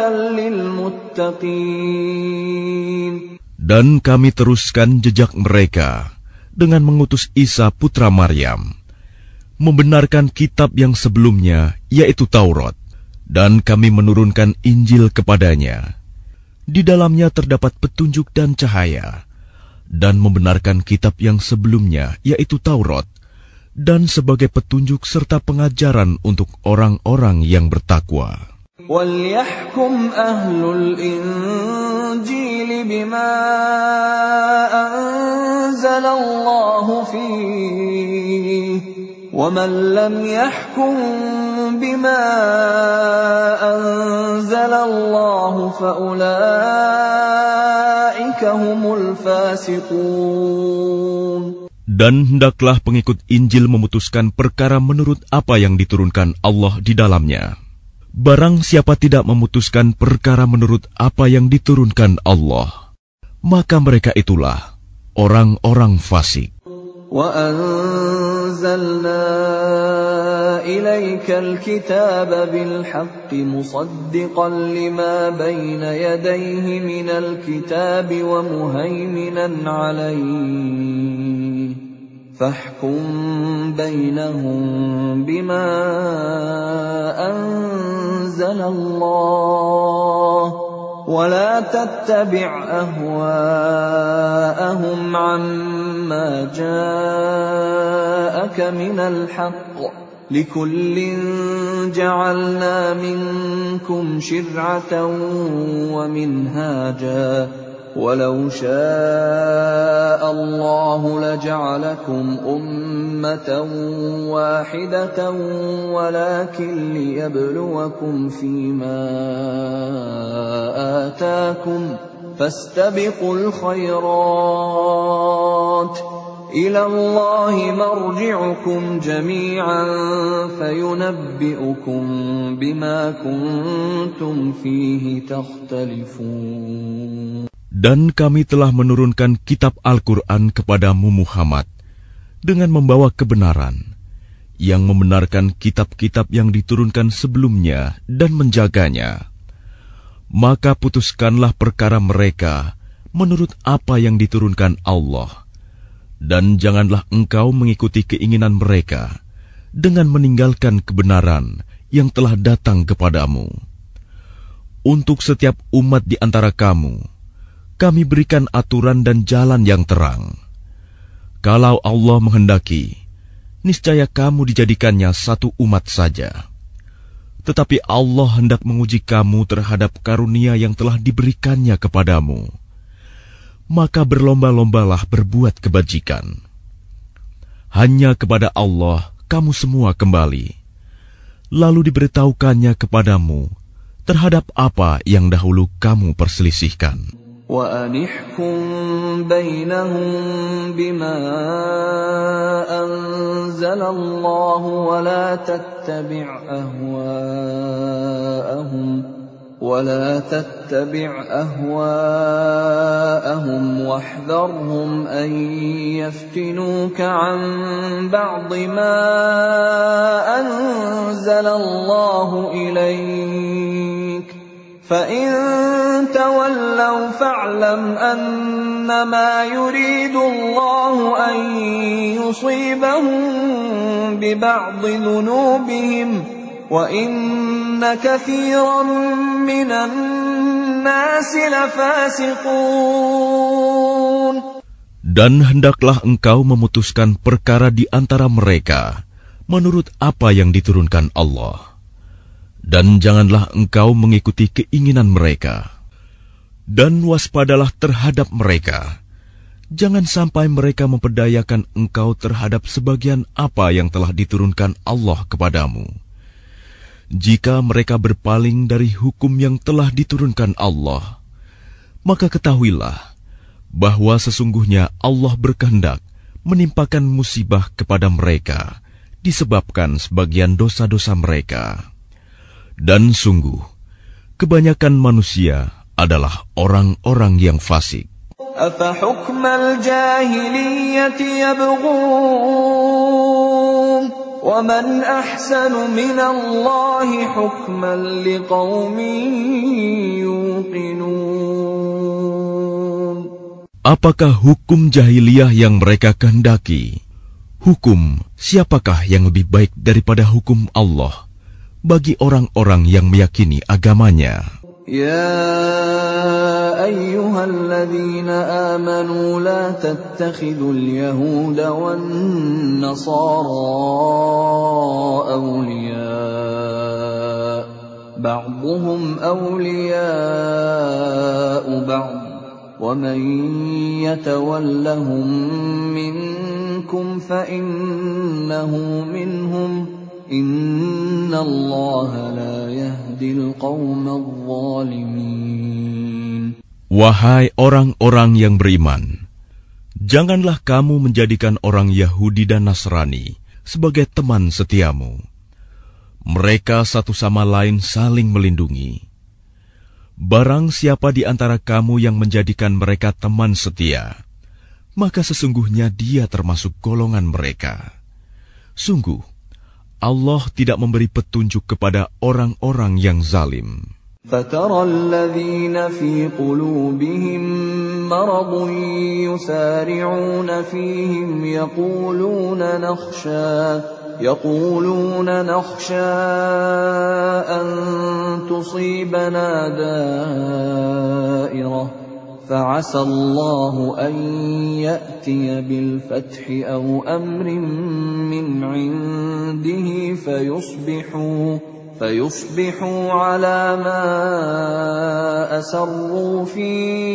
للمتقين. Dan kami teruskan jejak mereka dengan mengutus Isa putra Maryam, membenarkan kitab yang sebelumnya, yaitu Taurat, dan kami menurunkan Injil kepadanya. Di dalamnya terdapat petunjuk dan cahaya, dan membenarkan kitab yang sebelumnya, yaitu Taurat, dan sebagai petunjuk serta pengajaran untuk orang-orang yang bertakwa. وَلْيَحْكُمْ أَهْلُ الْإِنْجِيلِ بِمَا أَنْزَلَ اللَّهُ فِيهِ وَمَنْ لَمْ يَحْكُمْ بِمَا أَنْزَلَ اللَّهُ فَأُولَئِكَ هُمُ الْفَاسِقُونَ. Dan hendaklah pengikut Injil memutuskan perkara menurut apa yang diturunkan Allah di dalamnya. Barang siapa tidak memutuskan perkara menurut apa yang diturunkan Allah, maka mereka itulah orang-orang fasik. وَأَنزَلْنَا إِلَيْكَ الْكِتَابَ بِالْحَقِّ مُصَدِّقًا لِمَا بَيْنَ يَدَيْهِ مِنَ الْكِتَابِ وَمُهَيْمِنًا عَلَيْهِ فَاحْكُم بَيْنَهُم بِمَا أَنزَلَ اللَّهُ وَلَا تَتَّبِعْ أَهْوَاءَهُمْ عَمَّا جَاءَكَ مِنَ الْحَقِّ لِكُلٍّ جَعَلْنَا مِنكُمْ شِرْعَةً وَمِنْهَاجًا وَلَوْ شَاءَ اللَّهُ لَجَعَلَكُمْ أُمَّةً وَاحِدَةً وَلَكِنْ لِيَبْلُوَكُمْ فِيمَا آتَاكُمْ فَاسْتَبِقُوا الْخَيْرَاتِ إِلَى اللَّهِ مَرْجِعُكُمْ جَمِيعًا فَيُنَبِّئُكُم بِمَا كُنتُمْ فِيهِ تَخْتَلِفُونَ. Dan kami telah menurunkan kitab Al-Quran kepadamu Muhammad dengan membawa kebenaran, yang membenarkan kitab-kitab yang diturunkan sebelumnya dan menjaganya. Maka putuskanlah perkara mereka menurut apa yang diturunkan Allah, dan janganlah engkau mengikuti keinginan mereka dengan meninggalkan kebenaran yang telah datang kepadamu. Untuk setiap umat di antara kamu, kami berikan aturan dan jalan yang terang. Kalau Allah menghendaki, niscaya kamu dijadikannya satu umat saja. Tetapi Allah hendak menguji kamu terhadap karunia yang telah diberikannya kepadamu. Maka berlomba-lombalah berbuat kebajikan. Hanya kepada Allah kamu semua kembali. Lalu diberitahukannya kepadamu terhadap apa yang dahulu kamu perselisihkan. وَأَنِحْكُم بَيْنَهُم بِمَا أَنزَلَ اللَّهُ وَلَا تَتَّبِعْ أَهْوَاءَهُمْ وَاحْذَرْهُمْ أَن يَفْتِنُوكَ عَن بَعْضِ مَا أَنزَلَ اللَّهُ إِلَيْكَ فَإِن تَوَلَّوْا فَاعْلَمْ أَنَّمَا يُرِيدُ اللَّهُ أَن يُصِيبَهُم بِبَعْضِ ذُنُوبِهِمْ وَإِنَّ كَثِيرًا مِنَ النَّاسِ لَفَاسِقُونَ. Dan hendaklah engkau memutuskan perkara di antara mereka menurut apa yang diturunkan Allah. Dan janganlah engkau mengikuti keinginan mereka. Dan waspadalah terhadap mereka. Jangan sampai mereka memperdayakan engkau terhadap sebagian apa yang telah diturunkan Allah kepadamu. Jika mereka berpaling dari hukum yang telah diturunkan Allah, maka ketahuilah bahwa sesungguhnya Allah berkehendak menimpakan musibah kepada mereka disebabkan sebagian dosa-dosa mereka. Dan sungguh, kebanyakan manusia adalah orang-orang yang fasik. أَفَحُكْمَ الْجَاهِلِيَّةِ يَبْغُونَ وَمَنْ أَحْسَنُ مِنَ اللَّهِ حُكْمًا لِقَوْمٍ يُوقِنُونَ. Apakah hukum jahiliyah yang mereka kehendaki? Hukum siapakah yang lebih baik daripada hukum Allah bagi orang-orang yang meyakini agamanya? Ya أيها الذين آمنوا لا تتخذوا اليهود والنصارى أولياء بعضهم أولياء بعض ومن يتولهم منكم فإنه منهم إن الله لا يهدي القوم الظالمين. Wahai orang-orang yang beriman, janganlah kamu menjadikan orang Yahudi dan Nasrani sebagai teman setiamu. Mereka satu sama lain saling melindungi. Barang siapa di antara kamu yang menjadikan mereka teman setia, maka sesungguhnya dia termasuk golongan mereka. Sungguh, Allah tidak memberi petunjuk kepada orang-orang yang zalim. فَتَرَى الَّذِينَ فِي قُلُوبِهِم مَّرَضٌ يُسَارِعُونَ فِيهِمْ يقولون نخشى أن تصيبنا دائرة فعسى الله أن يأتي بالفتح أو أمر من عنده فيصبحوا على ما أسروا في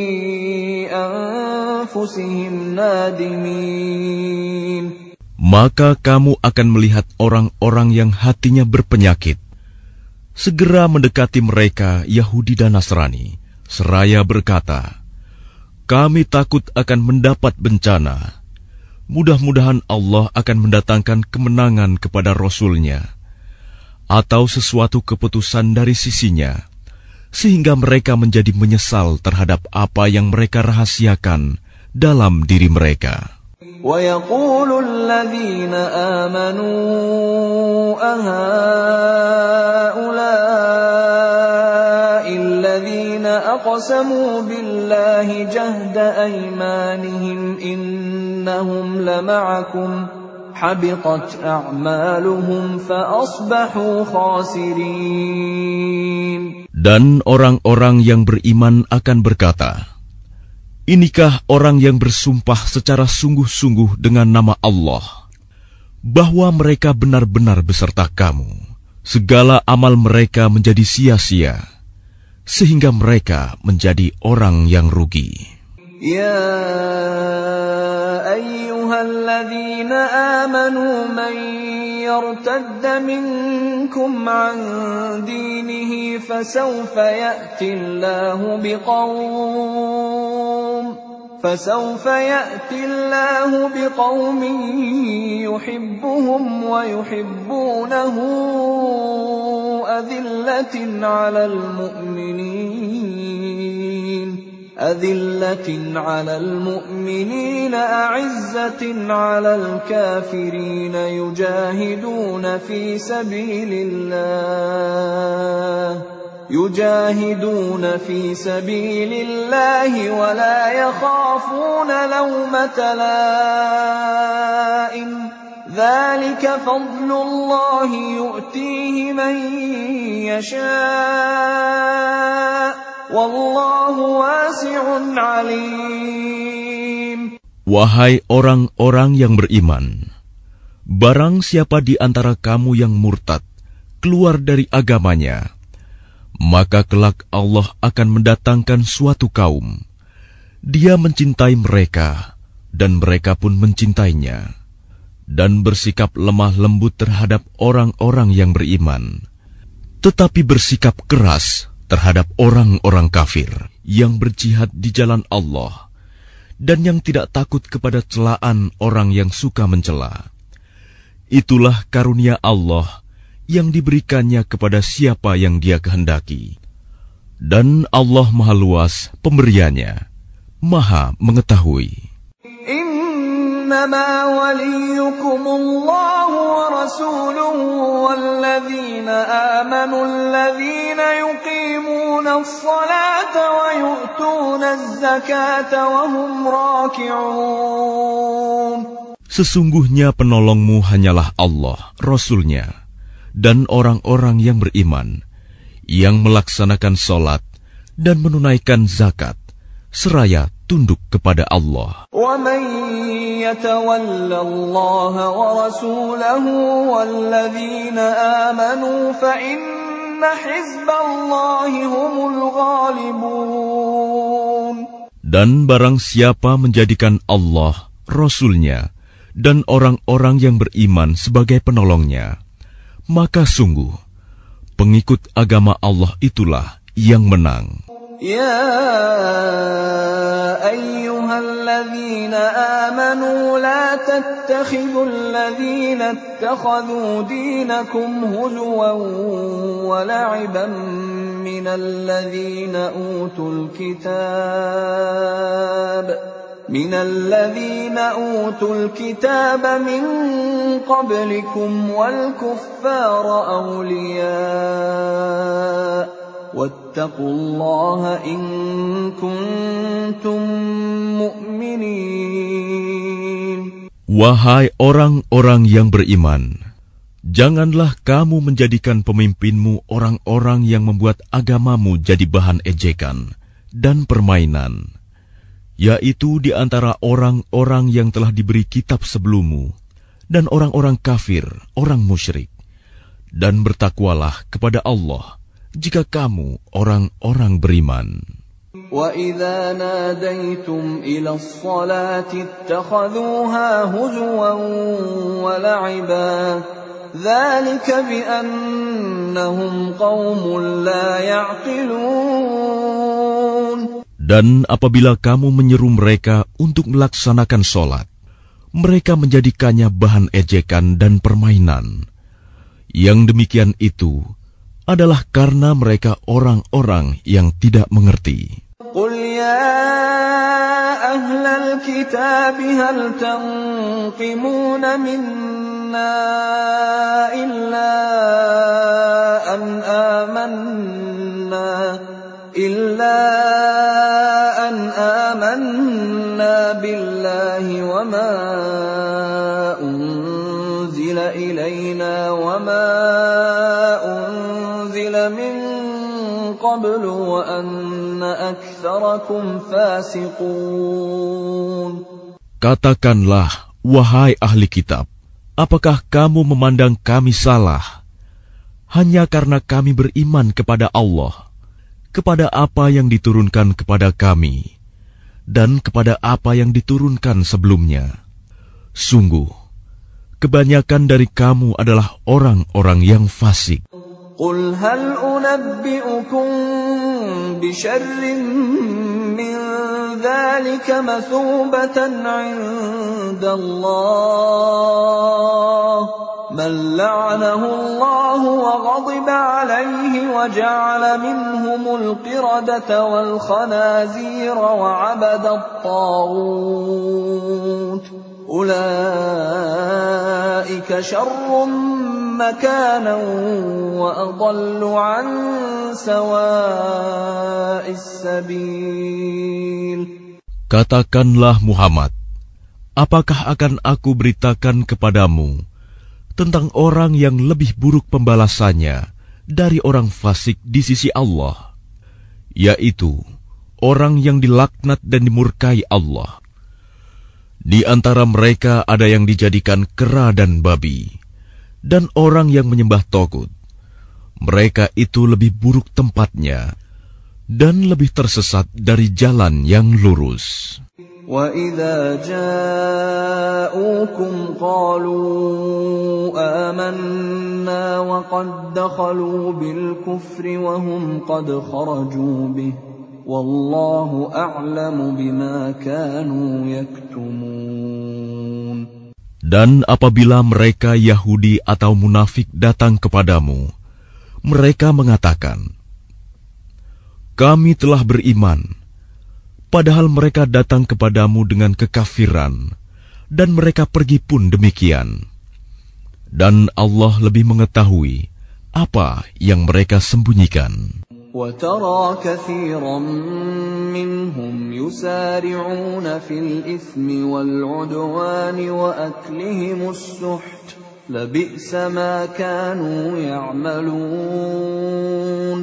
أنفسهم نادمين. Maka kamu akan melihat orang-orang yang hatinya berpenyakit segera mendekati mereka Yahudi dan Nasrani, seraya berkata, kami takut akan mendapat bencana. Mudah-mudahan Allah akan mendatangkan kemenangan kepada Rasul-Nya atau sesuatu keputusan dari sisinya, sehingga mereka menjadi menyesal terhadap apa yang mereka rahasiakan dalam diri mereka. وَيَقُولُ الَّذِينَ آمَنُوا أَهَؤُلَاءِ الَّذِينَ أَقْسَمُوا بِاللَّهِ جَهْدَ أَيْمَانِهِمْ إِنَّهُمْ لَمَعَكُمْ حَبِطَتْ أَعْمَالُهُمْ فَأَصْبَحُوا خَاسِرِينَ. Dan orang-orang yang beriman akan berkata, inikah orang yang bersumpah secara sungguh-sungguh dengan nama Allah, bahwa mereka benar-benar beserta kamu. Segala amal mereka menjadi sia-sia, sehingga mereka menjadi orang yang rugi. Ya ayyuhalladzina amanu man yartadda minkum an dinihi fasawfa ya'ti Allahu biqaumin yuhibbuhum wa yuhibbunahu أذلة على المؤمنين أعزة على الكافرين يجاهدون في سبيل الله ولا يخافون لومة لائم ذلك فضل الله يؤتيه من يشاء والله واسع عليم. Wahai orang-orang yang beriman, barang siapa di antara kamu yang murtad keluar dari agamanya, maka kelak Allah akan mendatangkan suatu kaum. Dia mencintai mereka, dan mereka pun mencintainya, dan bersikap lemah lembut terhadap orang-orang yang beriman, tetapi bersikap keras terhadap orang-orang kafir yang berjihad di jalan Allah, dan yang tidak takut kepada celaan orang yang suka mencela. Itulah karunia Allah yang diberikannya kepada siapa yang Dia kehendaki. Dan Allah Maha Luas pemberiannya, Maha mengetahui. إنما وليكم الله ورسوله والذين آمنوا الذين يقيمون الصلاة ويؤتون الزكاة وهم راكعون. Sesungguhnya penolongmu hanyalah Allah, Rasul-Nya, dan orang-orang yang beriman, yang melaksanakan solat dan menunaikan zakat, seraya tunduk kepada Allah. وَمَن يَتَوَلَّ اللَّهَ وَرَسُولَهُ وَالَّذِينَ آمَنُوا فَإِنَّ حِزْبَ اللَّهِ هُمُ الْغَالِبُونَ. Dan barang siapa menjadikan Allah, Rasul-Nya, dan orang-orang yang beriman sebagai penolongnya, maka sungguh pengikut agama Allah itulah yang menang. Ya ayyuhalladzina amanu la tattakhidul ladzina ittakhadhu dinakum huzuwan wa la'iban minal ladzina utul kitab min qablikum wal kuffara awliya wattaqullaha in kuntum mu'minin. Wahai orang-orang yang beriman, janganlah kamu menjadikan pemimpinmu orang-orang yang membuat agamamu jadi bahan ejekan dan permainan, yaitu di antara orang-orang yang telah diberi kitab sebelummu dan orang-orang kafir, orang musyrik. Dan bertakwalah kepada Allah jika kamu orang-orang beriman. وَإِذَا نَادَيْتُمْ إِلَى الصَّلَاةِ اتَّخَذُوهَا هُزُوًا وَلَعِبًا ذَلِكَ بِأَنَّهُمْ قَوْمٌ لَا يَعْقِلُونَ. Dan apabila kamu menyeru mereka untuk melaksanakan sholat, mereka menjadikannya bahan ejekan dan permainan. Yang demikian itu adalah karena mereka orang-orang yang tidak mengerti. قُلْ يَا أَهْلَ الْكِتَابِ هَلْ تَنقِمُونَ مِنَّا إِلَّا أَنْ آمَنَّا بِاللَّهِ وَمَا أُنْزِلَ إِلَيْنَا وَمَا أُنْزِلَ مِنْ قَبْلُ وَأَنَّ أَكْثَرَكُمْ فَاسِقُونَ. Katakanlah, wahai ahli kitab, apakah kamu memandang kami salah hanya karena kami beriman kepada Allah, kepada apa yang diturunkan kepada kami, dan kepada apa yang diturunkan sebelumnya? Sungguh, kebanyakan dari kamu adalah orang-orang yang fasik. قُلْ هَلْ أُنَبِّئُكُمْ بِشَرٍّ مِّن ذَلِكَ مَثُوبَةً عِندَ اللَّهِ مَن لَّعَنَهُ اللَّهُ وَغَضِبَ عَلَيْهِ وَجَعَلَ مِنْهُمُ الْقِرَدَةَ وَالْخَنَازِيرَ وَعَبَدَ الطَّاغُوتَ أُولَئِكَ شَرٌّ مَكَانًا وَأَضَلُّ عَن سَوَاءِ السَّبِيلِ. Katakanlah Muhammad, apakah akan aku beritakan kepadamu tentang orang yang lebih buruk pembalasannya dari orang fasik di sisi Allah, yaitu orang yang dilaknat dan dimurkai Allah. Di antara mereka ada yang dijadikan kera dan babi, dan orang yang menyembah togut. Mereka itu lebih buruk tempatnya dan lebih tersesat dari jalan yang lurus. وَإِذَا جَاءُوكُمْ قَالُوا آمَنَّا وَقَدْ دَخَلُوا بِالْكُفْرِ وَهُمْ قَدْ خَرَجُوا بِهِ وَاللَّهُ أَعْلَمُ بِمَا كَانُوا يَكْتُمُونَ. Dan apabila mereka Yahudi atau munafik datang kepadamu, mereka mengatakan, "Kami telah beriman," padahal mereka datang kepadamu dengan kekafiran, dan mereka pergi pun demikian. Dan Allah lebih mengetahui apa yang mereka sembunyikan. وَتَرَى كَثِيرًا مِّنْهُمْ يُسَارِعُونَ فِي الْإِثْمِ وَالْعُدْوَانِ وَأَكْلِهِمُ السُّحْتَ لَبِئْسَ مَا كَانُوا يَعْمَلُونَ.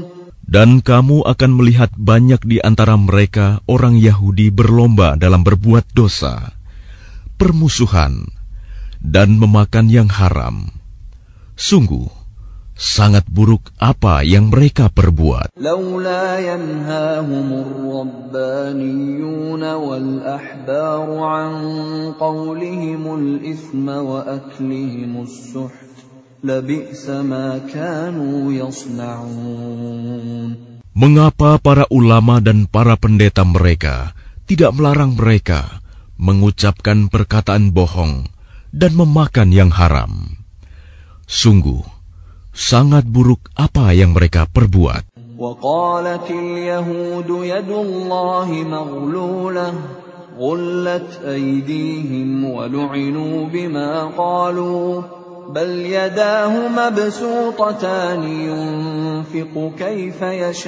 Dan kamu akan melihat banyak di antara mereka orang Yahudi berlomba dalam berbuat dosa, permusuhan, dan memakan yang haram. Sungguh, sangat buruk apa yang mereka perbuat. لولا ينهاهم الربانيون والأحبار عن قولهم الإثم وأكلهم السحت لبئس ما كانوا يصنعون. Mengapa para ulama dan para pendeta mereka tidak melarang mereka mengucapkan perkataan bohong dan memakan yang haram? Sungguh, sangat buruk apa yang mereka perbuat. وقالت اليهود يد الله مغلولة غلت أيديهم ولعنوا بما قالوا بل يداه مبسوطتان ينفق كيف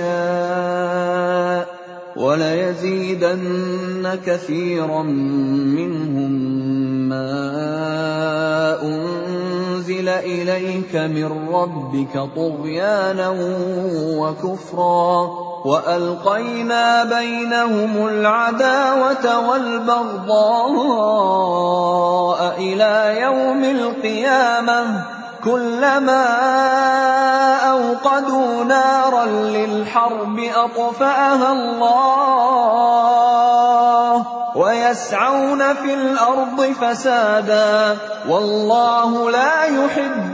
يشاء وليزيدن كثيرا منهم ما أنزل إليك من ربك طغيانا وكفرا وألقينا بينهم العداوة والبغضاء إلى يوم القيامة كلما أوقدوا نارا للحرب أطفأها الله ويسعون في الأرض فسادا والله لا يحب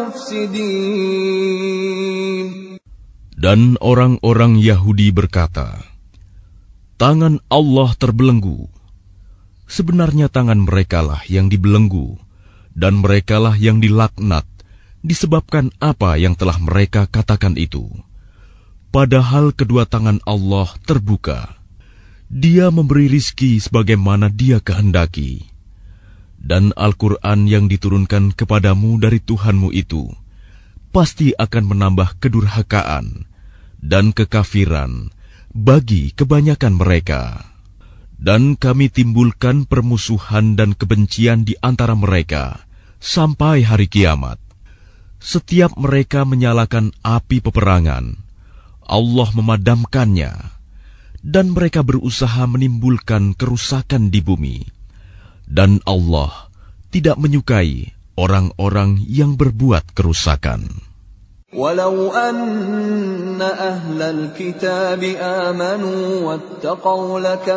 المفسدين. Dan orang-orang Yahudi berkata, tangan Allah terbelenggu. Sebenarnya tangan merekalah yang dibelenggu, dan merekalah yang dilaknat, disebabkan apa yang telah mereka katakan itu. Padahal kedua tangan Allah terbuka. Dia memberi rizki sebagaimana Dia kehendaki. Dan Al-Quran yang diturunkan kepadamu dari Tuhanmu itu pasti akan menambah kedurhakaan dan kekafiran bagi kebanyakan mereka. Dan kami timbulkan permusuhan dan kebencian di antara mereka sampai hari kiamat. Setiap mereka menyalakan api peperangan, Allah memadamkannya, dan mereka berusaha menimbulkan kerusakan di bumi. Dan Allah tidak menyukai orang-orang yang berbuat kerusakan. ولو أن أهل الكتاب آمنوا واتقوا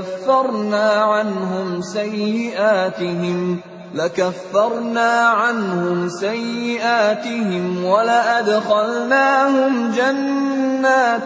لكفرنا عنهم سيئاتهم ولأدخلناهم جنات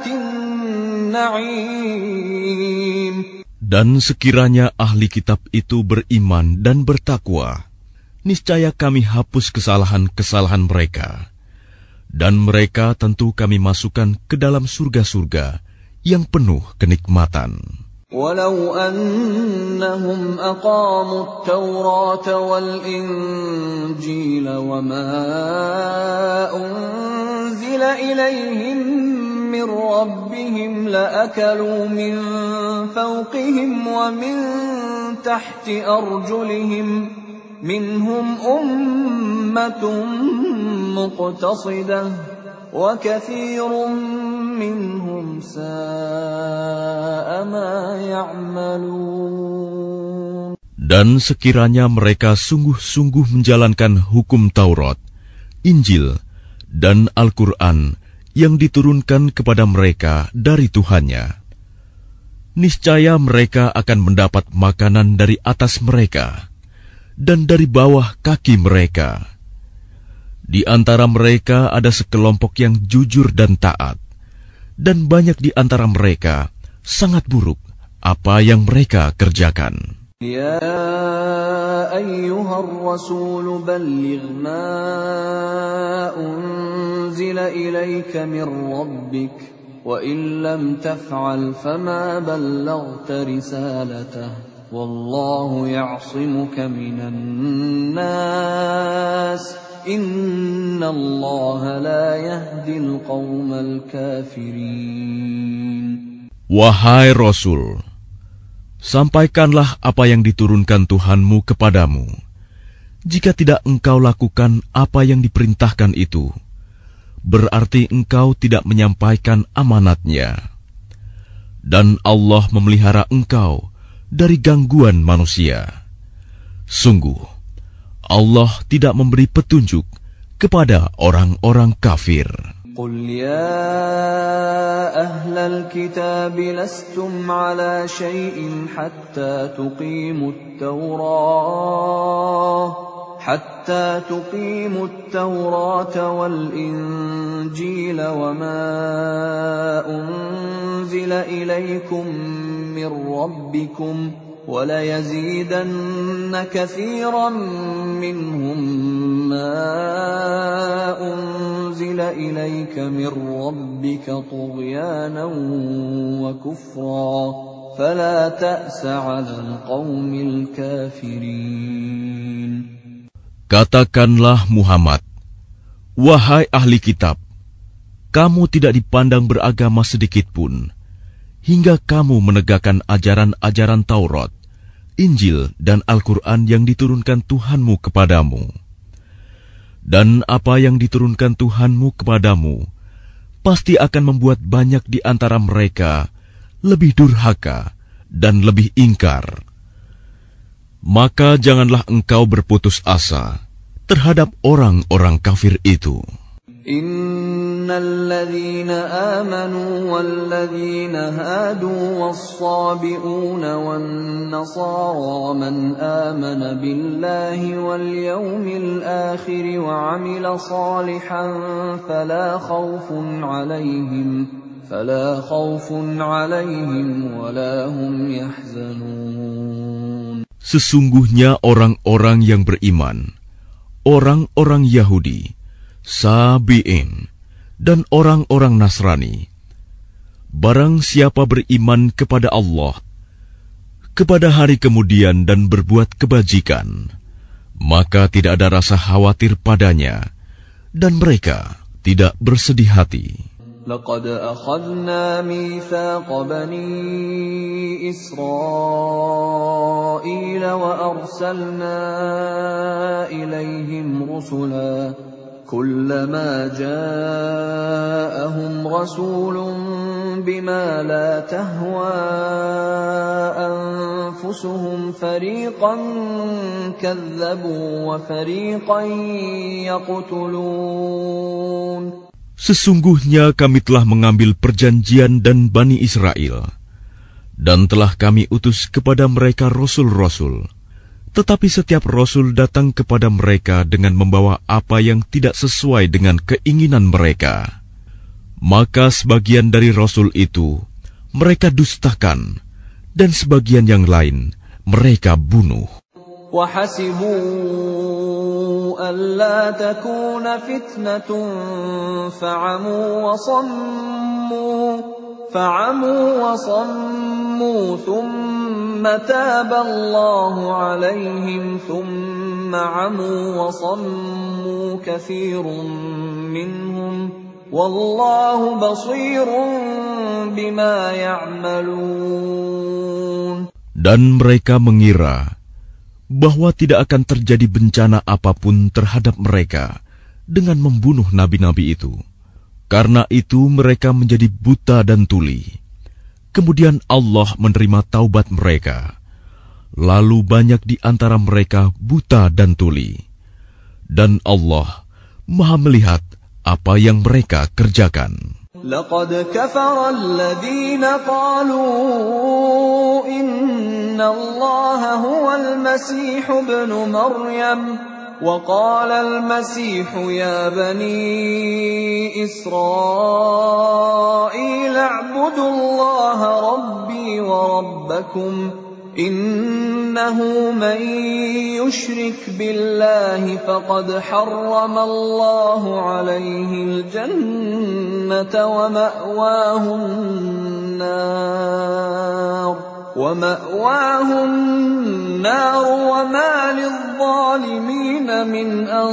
النعيم. Dan sekiranya ahli kitab itu beriman dan bertakwa, niscaya kami hapus kesalahan-kesalahan mereka. Dan mereka tentu kami masukkan ke dalam surga-surga yang penuh kenikmatan. Walau annahum aqamu at-Taurata wal-Injila wa ma unzila ilayhim min rabbihim la'akalu min fawqihim wa min tahti arjulihim minhum ummatun muqtasidah wa kathirun minhum sa'a ma ya'malun. Dan sekiranya mereka sungguh-sungguh menjalankan hukum Taurat, Injil, dan Al-Quran yang diturunkan kepada mereka dari Tuhannya, niscaya mereka akan mendapat makanan dari atas mereka dan dari bawah kaki mereka. Di antara mereka ada sekelompok yang jujur dan taat, dan banyak di antara mereka sangat buruk apa yang mereka kerjakan. Ya ayyuhar rasul balligh ma unzila ilayka min rabbik wa in lam taf'al fama ballaghta risalatah. Wallahu ya'simuka minan nas innallaha la yahdil qaumal kafirin. Wahai Rasul, sampaikanlah apa yang diturunkan Tuhanmu kepadamu. Jika tidak engkau lakukan apa yang diperintahkan itu, berarti engkau tidak menyampaikan amanatnya. Dan Allah memelihara engkau dari gangguan manusia. Sungguh, Allah tidak memberi petunjuk kepada orang-orang kafir. قل يا أهل الكتاب لستم على شيء حتى تقيموا التوراة والإنجيل وما أنزل إليكم من ربكم وَلَيَزِيدَنَّ كَثِيرًا مِّنْهُمْ مَا أُنْزِلَ إِلَيْكَ مِنْ رَبِّكَ طُغْيَانًا وَكُفْرًا فَلَا تَأْسَ عَلَى الْقَوْمِ الْكَافِرِينَ. Katakanlah Muhammad, wahai ahli kitab, kamu tidak dipandang beragama sedikitpun, hingga kamu menegakkan ajaran-ajaran Taurat, Injil, dan Al-Quran yang diturunkan Tuhanmu kepadamu. Dan apa yang diturunkan Tuhanmu kepadamu pasti akan membuat banyak di antara mereka lebih durhaka dan lebih ingkar. Maka janganlah engkau berputus asa terhadap orang-orang kafir itu. الذين آمنوا والذين هادوا والصابئون والنصارى من آمن بالله واليوم الآخر وعمل صالحا فلا خوف عليهم ولا هم يحزنون. Sesungguhnya orang-orang yang beriman, orang-orang Yahudi, Sabi'in, dan orang-orang Nasrani, barang siapa beriman kepada Allah, kepada hari kemudian dan berbuat kebajikan, maka tidak ada rasa khawatir padanya, dan mereka tidak bersedih hati. لقد أخذنا ميثاق بني إسرائيل وأرسلنا إليهم رسلا كلما جاءهم رسول بما لا تهوى أنفسهم فريقا كذبوا وفريقا يقتلون. Sesungguhnya kami telah mengambil perjanjian dan Bani Israel, dan telah kami utus kepada mereka rasul-rasul. Tetapi setiap rasul datang kepada mereka dengan membawa apa yang tidak sesuai dengan keinginan mereka. Maka sebagian dari rasul itu mereka dustakan, dan sebagian yang lain mereka bunuh. وَحَسِبُوا أَلَّا تَكُونَ فِتْنَةٌ فَعَمُوا وَصَمُّوا ثُمَّ تَابَ اللَّهُ عَلَيْهِمْ ثُمَّ عَمُوا وَصَمُّوا كَثِيرٌ مِّنْهُمْ وَاللَّهُ بَصِيرٌ بِمَا يَعْمَلُونَ. Dan mereka mengira bahwa tidak akan terjadi bencana apapun terhadap mereka dengan membunuh nabi-nabi itu. Karena itu mereka menjadi buta dan tuli. Kemudian Allah menerima taubat mereka. Lalu banyak di antara mereka buta dan tuli. Dan Allah Maha melihat apa yang mereka kerjakan. لقد كفر الذين قالوا إن الله هو المسيح ابن مريم وقال المسيح يا بني إسرائيل اعبدوا الله ربي وربكم إنه من يشرك بالله فقد حرم الله عليه الجنة ومأواه النار وما للظالمين من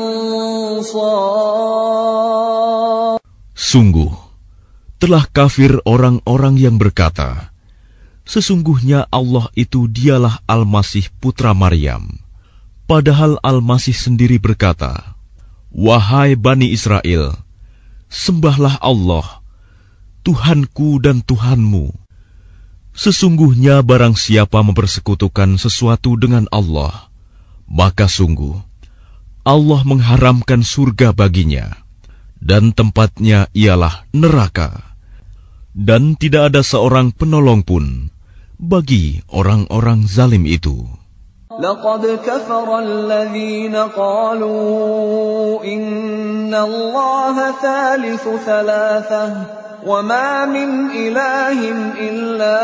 أنصار. Sungguh, telah kafir orang-orang yang berkata, sesungguhnya Allah itu dialah Al-Masih putra Maryam. Padahal Al-Masih sendiri berkata, wahai Bani Israel, Sembahlah Allah, Tuhanku dan Tuhanmu. Sesungguhnya barang siapa mempersekutukan sesuatu dengan Allah, maka sungguh Allah mengharamkan surga baginya, dan tempatnya ialah neraka. Dan tidak ada seorang penolong pun bagi orang-orang zalim itu. لقد كفر الذين قالوا إن الله ثالث ثلاثة وما من إله إلا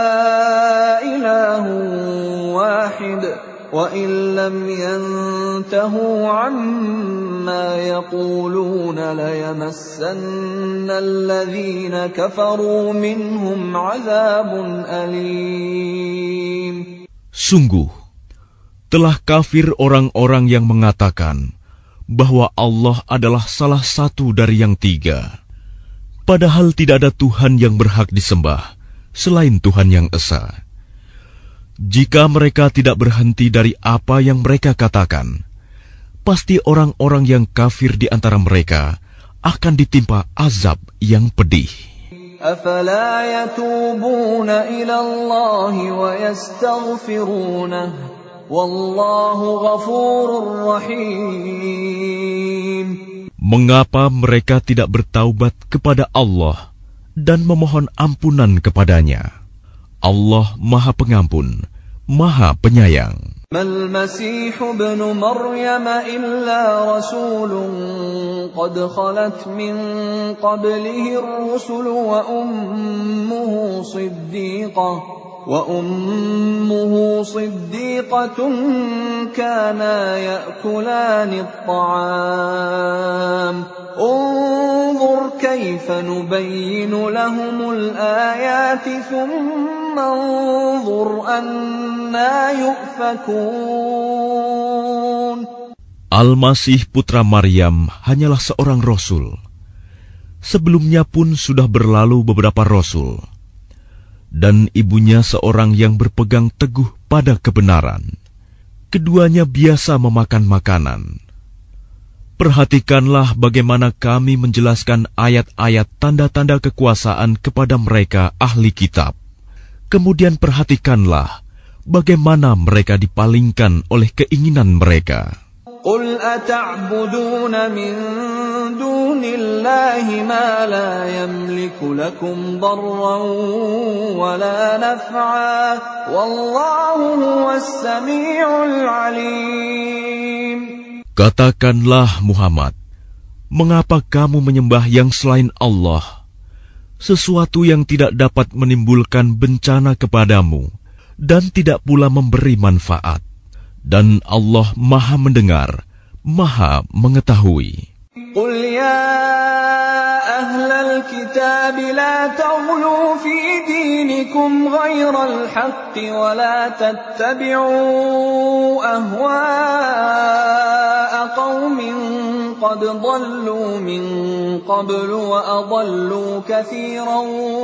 إله واحد وإن لم ينتهوا عما يقولون ليمسن الذين كفروا منهم عذاب أليم. Sungguh, telah kafir orang-orang yang mengatakan bahwa Allah adalah salah satu dari yang tiga, padahal tidak ada Tuhan yang berhak disembah selain Tuhan yang esa. Jika mereka tidak berhenti dari apa yang mereka katakan, pasti orang-orang yang kafir di antara mereka akan ditimpa azab yang pedih. أفلا يتوبون إلى الله ويستغفرونه والله غفور رحيم. Mengapa mereka tidak bertaubat kepada Allah dan memohon ampunan kepadanya? Allah Maha Pengampun, Maha Penyayang. ما المسيح ابن مريم إلا رسول قد خلت من قبله الرسل وأمه صديقة كانا يأكلان الطعام انظر كيف نبين لهم الآيات ثم انظر أنا يؤفكون. Al-Masih putra Maryam hanyalah seorang rasul. Sebelumnya pun sudah berlalu beberapa rasul, dan ibunya seorang yang berpegang teguh pada kebenaran. Keduanya biasa memakan makanan. Perhatikanlah bagaimana kami menjelaskan ayat-ayat tanda-tanda kekuasaan kepada mereka ahli kitab. Kemudian perhatikanlah bagaimana mereka dipalingkan oleh keinginan mereka. قل أتعبدون من دون الله ما لا يملك لكم ضرا ولا نفعا والله هو السميع العليم. Katakanlah Muhammad, mengapa kamu menyembah yang selain Allah, sesuatu yang tidak dapat menimbulkan bencana kepadamu dan tidak pula memberi manfaat? Dan Allah Maha Mendengar, Maha Mengetahui. قل يا أهل الكتاب لا تغلوا في دينكم غير الحق ولا تتبعوا أهواء قوم قد ضلوا من قبل وأضلوا كثيرا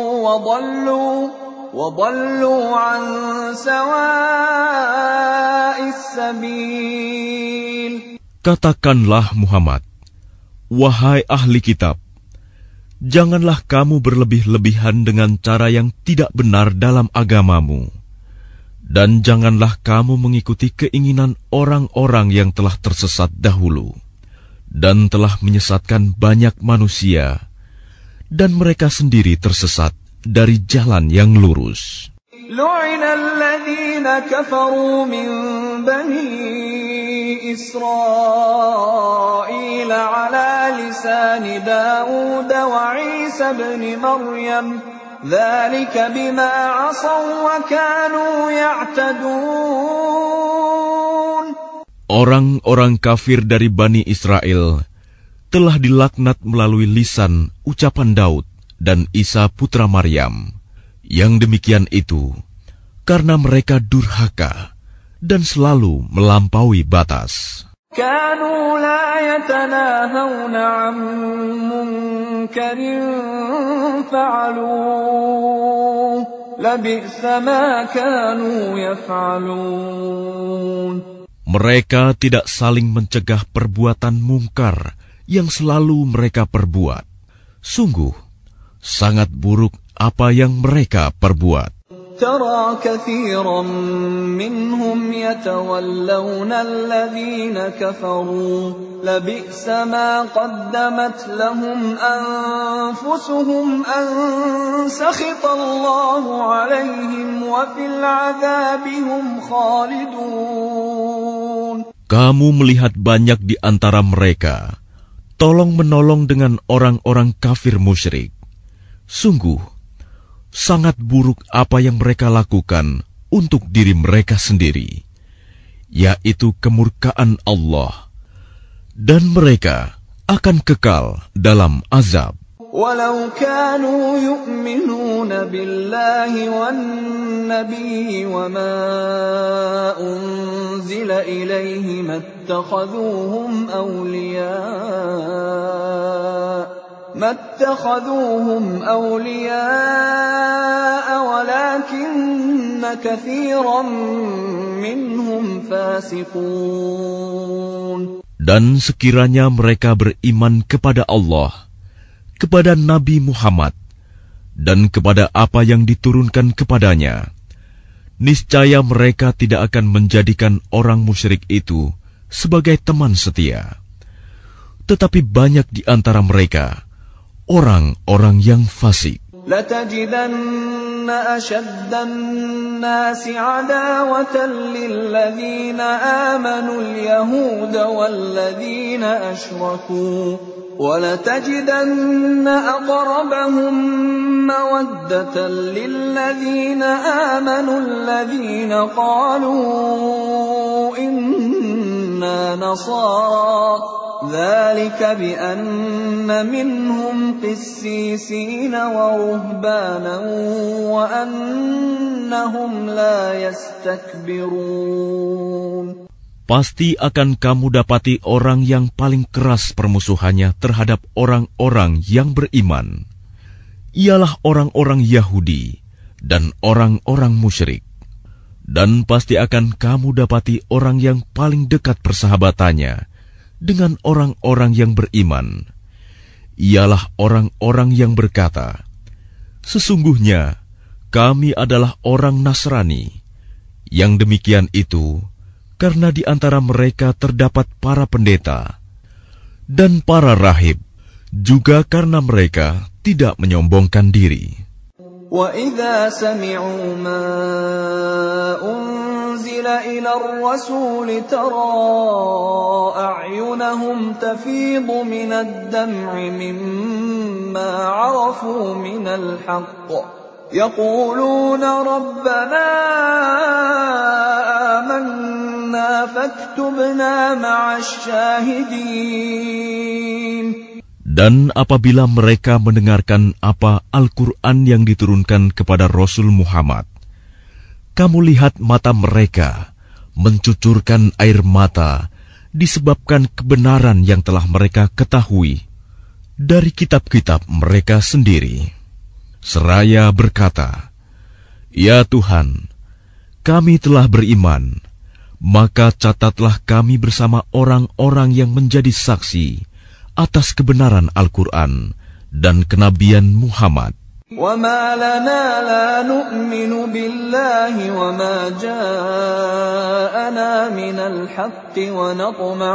وضلوا عن سواء السبيل. Katakanlah Muhammad, wahai ahli kitab, janganlah kamu berlebih-lebihan dengan cara yang tidak benar dalam agamamu, dan janganlah kamu mengikuti keinginan orang-orang yang telah tersesat dahulu, dan telah menyesatkan banyak manusia, dan mereka sendiri tersesat dari jalan yang lurus. لعن الذين كفروا من بني إسرائيل على لسان داود وعيسى بن مريم ذلك بما عصوا وكانوا يعتدون. Orang-orang kafir dari Bani Israel telah dilaknat melalui lisan ucapan Daud dan Isa putra Maryam. Yang demikian itu karena mereka durhaka dan selalu melampaui batas. كانوا لا يتناهون عن منكر فعلوه لبئس ما كانوا يفعلون. Mereka tidak saling mencegah perbuatan mungkar yang selalu mereka perbuat. Sungguh, sangat buruk apa yang mereka perbuat. ترى كثيرا منهم يتولون الذين كفروا لبئس ما قدمت لهم أنفسهم أن سخط الله عليهم وفي العذاب هم خالدون. Kamu melihat banyak di antara mereka tolong-menolong dengan orang-orang kafir musyrik. Sungguh, sangat buruk apa yang mereka lakukan untuk diri mereka sendiri, yaitu kemurkaan Allah, dan mereka akan kekal dalam azab. ولو كانوا يؤمنون بالله والنبي وما أنزل إليه ما اتخذوهم أولياء ولكن كثيرا منهم فاسقون. Dan sekiranya mereka beriman kepada Allah, kepada Nabi Muhammad, dan kepada apa yang diturunkan kepadanya, niscaya mereka tidak akan menjadikan orang musyrik itu sebagai teman setia. Tetapi banyak di antara mereka orang-orang yang fasik. لَتَجِدَنَّ أَشَدَّ النَّاسِ عَدَاوَةً لِلَّذِينَ آمَنُوا الْيَهُودَ وَالَّذِينَ أَشْرَكُوا وَلَتَجِدَنَّ أَقْرَبَهُم مَّوَدَّةً لِلَّذِينَ آمَنُوا الَّذِينَ قَالُوا إِنَّا نَصَارَى ذلك بأن منهم قسيسين ورهبانا وأنهم لا يستكبرون. Pasti akan kamu dapati orang yang paling keras permusuhannya terhadap orang-orang yang beriman, ialah orang-orang Yahudi dan orang-orang musyrik. Dan pasti akan kamu dapati orang yang paling dekat persahabatannya dengan orang-orang yang beriman, ialah orang-orang yang berkata, "Sesungguhnya kami adalah orang Nasrani." Yang demikian itu karena di antara mereka terdapat para pendeta dan para rahib, juga karena mereka tidak menyombongkan diri. وَإِذَا سَمِعُوا مَا أُنزِلَ إِلَى الرَّسُولِ تَرَى أَعْيُنَهُمْ تَفِيضُ مِنَ الدَّمْعِ مِمَّا عَرَفُوا مِنَ الْحَقِّ يَقُولُونَ رَبَّنَا آمَنَّا فَاكْتُبْنَا مَعَ الشَّاهِدِينَ. Dan apabila mereka mendengarkan apa Al-Quran yang diturunkan kepada Rasul Muhammad, kamu lihat mata mereka mencucurkan air mata disebabkan kebenaran yang telah mereka ketahui dari kitab-kitab mereka sendiri. Seraya berkata, "Ya Tuhan, kami telah beriman, maka catatlah kami bersama orang-orang yang menjadi saksi atas kebenaran Al-Quran dan kenabian Muhammad." وَمَا لَنَا لَا نُؤْمِنُ بِاللَّهِ وَمَا جَاءَنَا مِنَ الْحَقِّ وَنَطْمَعُ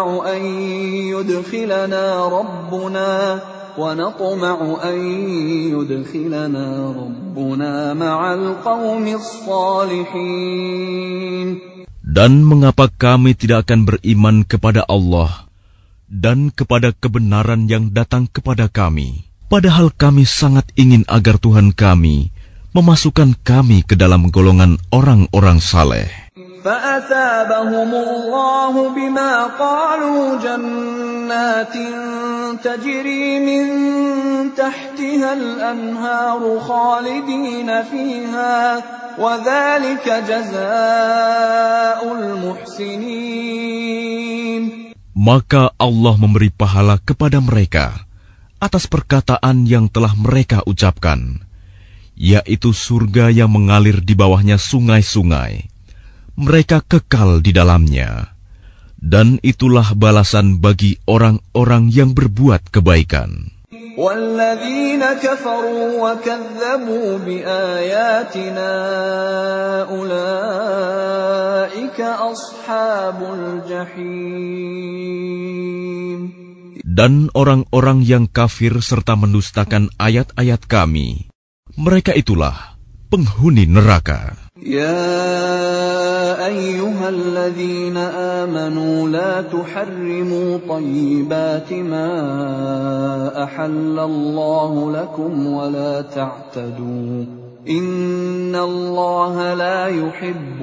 أَن يُدْخِلَنَا رَبُّنَا مَعَ الْقَوْمِ الصَّالِحِينَ. Dan mengapa kami tidak akan beriman kepada Allah dan kepada kebenaran yang datang kepada kami, padahal kami sangat ingin agar Tuhan kami memasukkan kami ke dalam golongan orang-orang saleh. فَأَثَابَهُمُ اللَّهُ بِمَا قَالُوا جَنَّاتٍ تَجْرِي مِن تَحْتِهَا الْأَنْهَارُ خَالِدِينَ فِيهَا وَذَلِكَ جَزَاءُ الْمُحْسِنِينَ. Maka Allah memberi pahala kepada mereka atas perkataan yang telah mereka ucapkan, yaitu surga yang mengalir di bawahnya sungai-sungai. Mereka kekal di dalamnya, dan itulah balasan bagi orang-orang yang berbuat kebaikan. والذين كفروا وكذبوا بآياتنا أولئك أصحاب الجحيم. Dan orang-orang yang kafir serta mendustakan ayat-ayat Kami, mereka itulah penghuni neraka. يا أيها الذين آمنوا لا تحرموا طيبات ما أحل الله لكم ولا تعتدوا إن الله لا يحب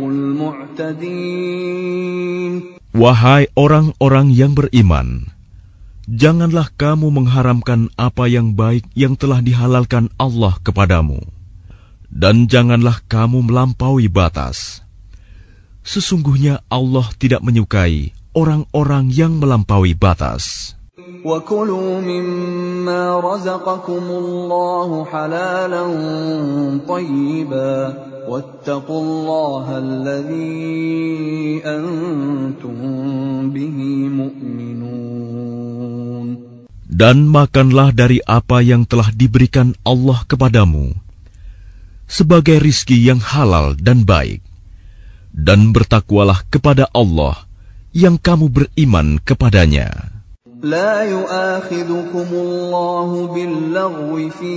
المعتدين. Wahai orang-orang yang beriman, janganlah kamu mengharamkan apa yang baik yang telah dihalalkan Allah kepadamu. Dan janganlah kamu melampaui batas. Sesungguhnya Allah tidak menyukai orang-orang yang melampaui batas. وَكُلُوا مِمَّا رَزَقَكُمُ اللَّهُ حَلَالًا طَيِّبًا وَاتَّقُوا اللَّهَ الَّذِي أَنْتُمْ بِهِ مُؤْمِنُونَ. Dan makanlah dari apa yang telah diberikan Allah kepadamu sebagai rizki yang halal dan baik, dan bertakwalah kepada Allah yang kamu beriman kepadanya. لا يؤاخذكم الله باللغو في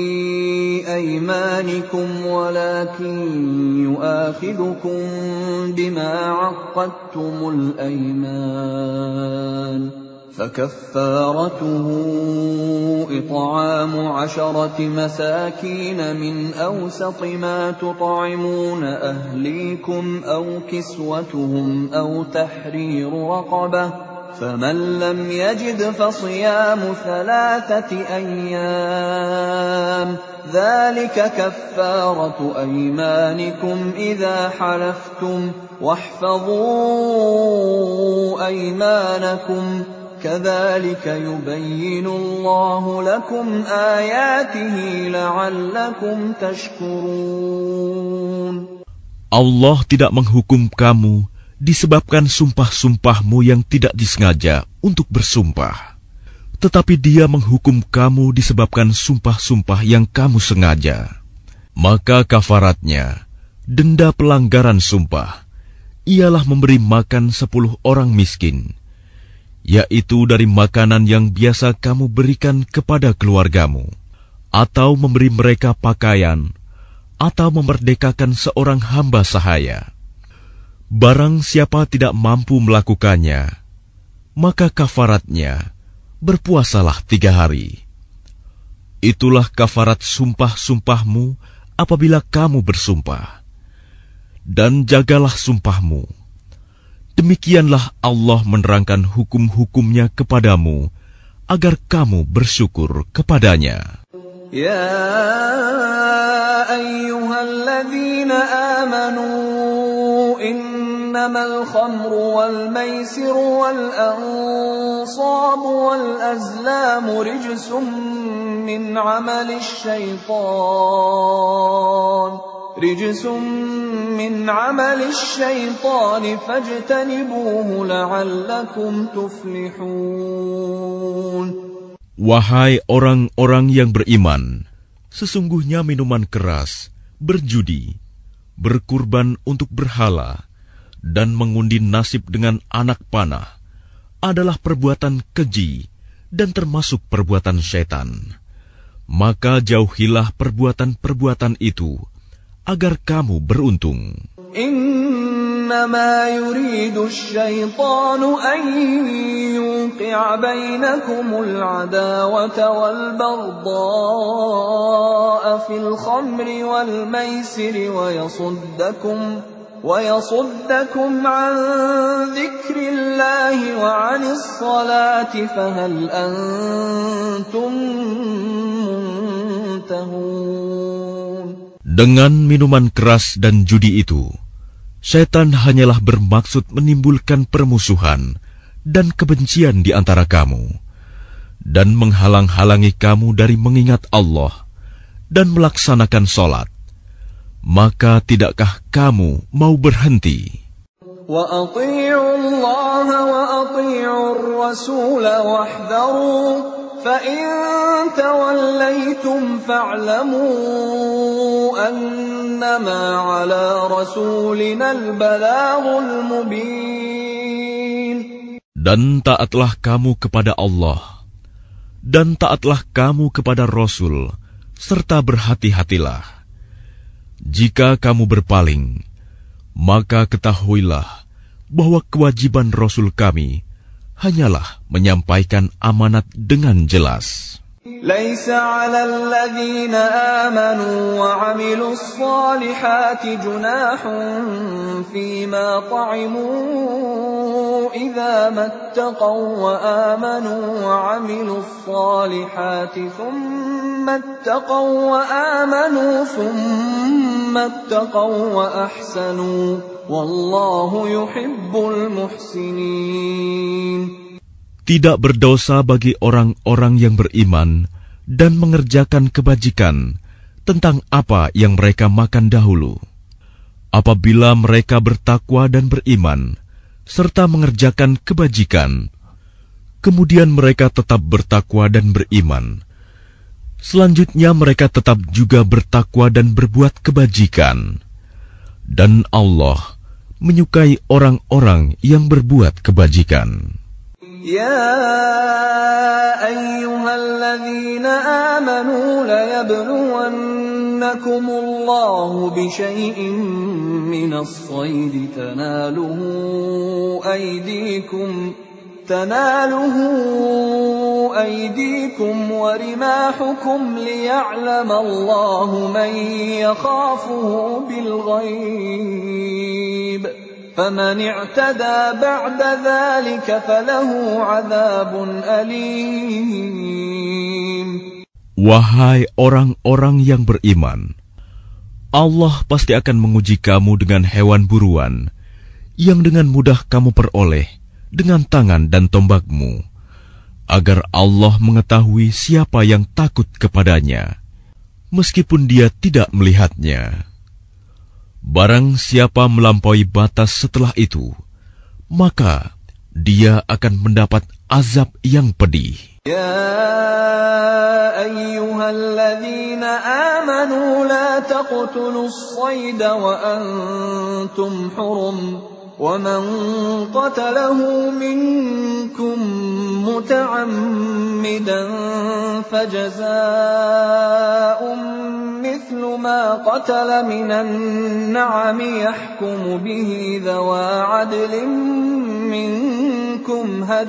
أيمانكم ولكن يؤاخذكم بما عقدتم الأيمان فكفارته إطعام 10 مساكين من أوسط ما تطعمون أهليكم أو كسوتهم أو تحرير رقبة فمن لم يجد فصيام 3 أيام ذلك كفارة أيمانكم إذا حلفتم واحفظوا أيمانكم كذلك يبين الله لكم آياته لعلكم تشكرون. Allah tidak menghukum kamu disebabkan sumpah-sumpahmu yang tidak disengaja untuk bersumpah, tetapi Dia menghukum kamu disebabkan sumpah-sumpah yang kamu sengaja. Maka kafaratnya, denda pelanggaran sumpah, ialah memberi makan 10 orang miskin, yaitu dari makanan yang biasa kamu berikan kepada keluargamu, atau memberi mereka pakaian, atau memerdekakan seorang hamba sahaya. Barang siapa tidak mampu melakukannya, maka kafaratnya berpuasalah 3 hari. Itulah kafarat sumpah-sumpahmu apabila kamu bersumpah. Dan jagalah sumpahmu. Demikianlah Allah menerangkan hukum-hukumnya kepadamu, agar kamu bersyukur kepadanya. Ya ayyuhalladzina amanu innamal khamru wal maisiru wal ansabu wal azlamu rijsum min amalish syaitan fajtanibuhu la'allakum tuflihun. Wahai orang-orang yang beriman, sesungguhnya minuman keras, berjudi, berkurban untuk berhala, dan mengundi nasib dengan anak panah adalah perbuatan keji dan termasuk perbuatan syaitan. Maka jauhilah perbuatan-perbuatan itu, agar kamu beruntung. إنما يريد الشيطان أن يوقع بينكم العداوة والبغضاء في الخمر والميسر ويصدكم عن ذكر الله وعن الصلاة فهل أنتم منتهون. Dengan minuman keras dan judi itu, Syaitan hanyalah bermaksud menimbulkan permusuhan dan kebencian di antara kamu, dan menghalang-halangi kamu dari mengingat Allah dan melaksanakan sholat. Maka tidakkah kamu mau berhenti? وَأَطِيعُوا اللَّهَ وَأَطِيعُوا الرَّسُولَ وَاحْذَرُوا فَإِن تَوَلَّيْتُمْ فَاعْلَمُوا أَنَّمَا عَلَى رَسُولِنَا الْبَلَاغُ الْمُبِينُ. Dan taatlah kamu kepada Allah, dan taatlah kamu kepada Rasul, serta berhati-hatilah. Jika kamu berpaling, maka ketahuilah bahwa kewajiban Rasul kami hanyalah menyampaikan amanat dengan jelas. لَيْسَ عَلَى الَّذِينَ آمَنُوا وَعَمِلُوا الصَّالِحَاتِ جُنَاحٌ فِيمَا طَعِمُوا إِذَا مَا اتَّقَوا وَآمَنُوا وَعَمِلُوا الصَّالِحَاتِ ثُمَّ اتَّقَوا وَآمَنُوا ثُمَّ اتَّقَوا وَأَحْسَنُوا وَاللَّهُ يُحِبُّ الْمُحْسِنِينَ. Tidak berdosa bagi orang-orang yang beriman dan mengerjakan kebajikan tentang apa yang mereka makan dahulu. Apabila mereka bertakwa dan beriman, serta mengerjakan kebajikan, kemudian mereka tetap bertakwa dan beriman. Selanjutnya mereka tetap juga bertakwa dan berbuat kebajikan. Dan Allah menyukai orang-orang yang berbuat kebajikan. يا أيها الذين آمنوا ليبلونكم الله بشيء من الصيد تناله أيديكم ورماحكم ليعلم الله من يخافه بالغيب فمن اعتدى بعد ذلك فله عذاب أليم. Wahai orang-orang yang beriman, Allah pasti akan menguji kamu dengan hewan buruan yang dengan mudah kamu peroleh dengan tangan dan tombakmu, agar Allah mengetahui siapa yang takut kepadanya, meskipun dia tidak melihatnya. Barang siapa melampaui batas setelah itu, maka dia akan mendapat azab yang pedih. يا أيها الذين آمنوا لا تقتلوا الصيد وأنتم حرم ومن قتله منكم متعمدا فجزاء مثل ما قتل من النعم يحكم به ذوى عدل منكم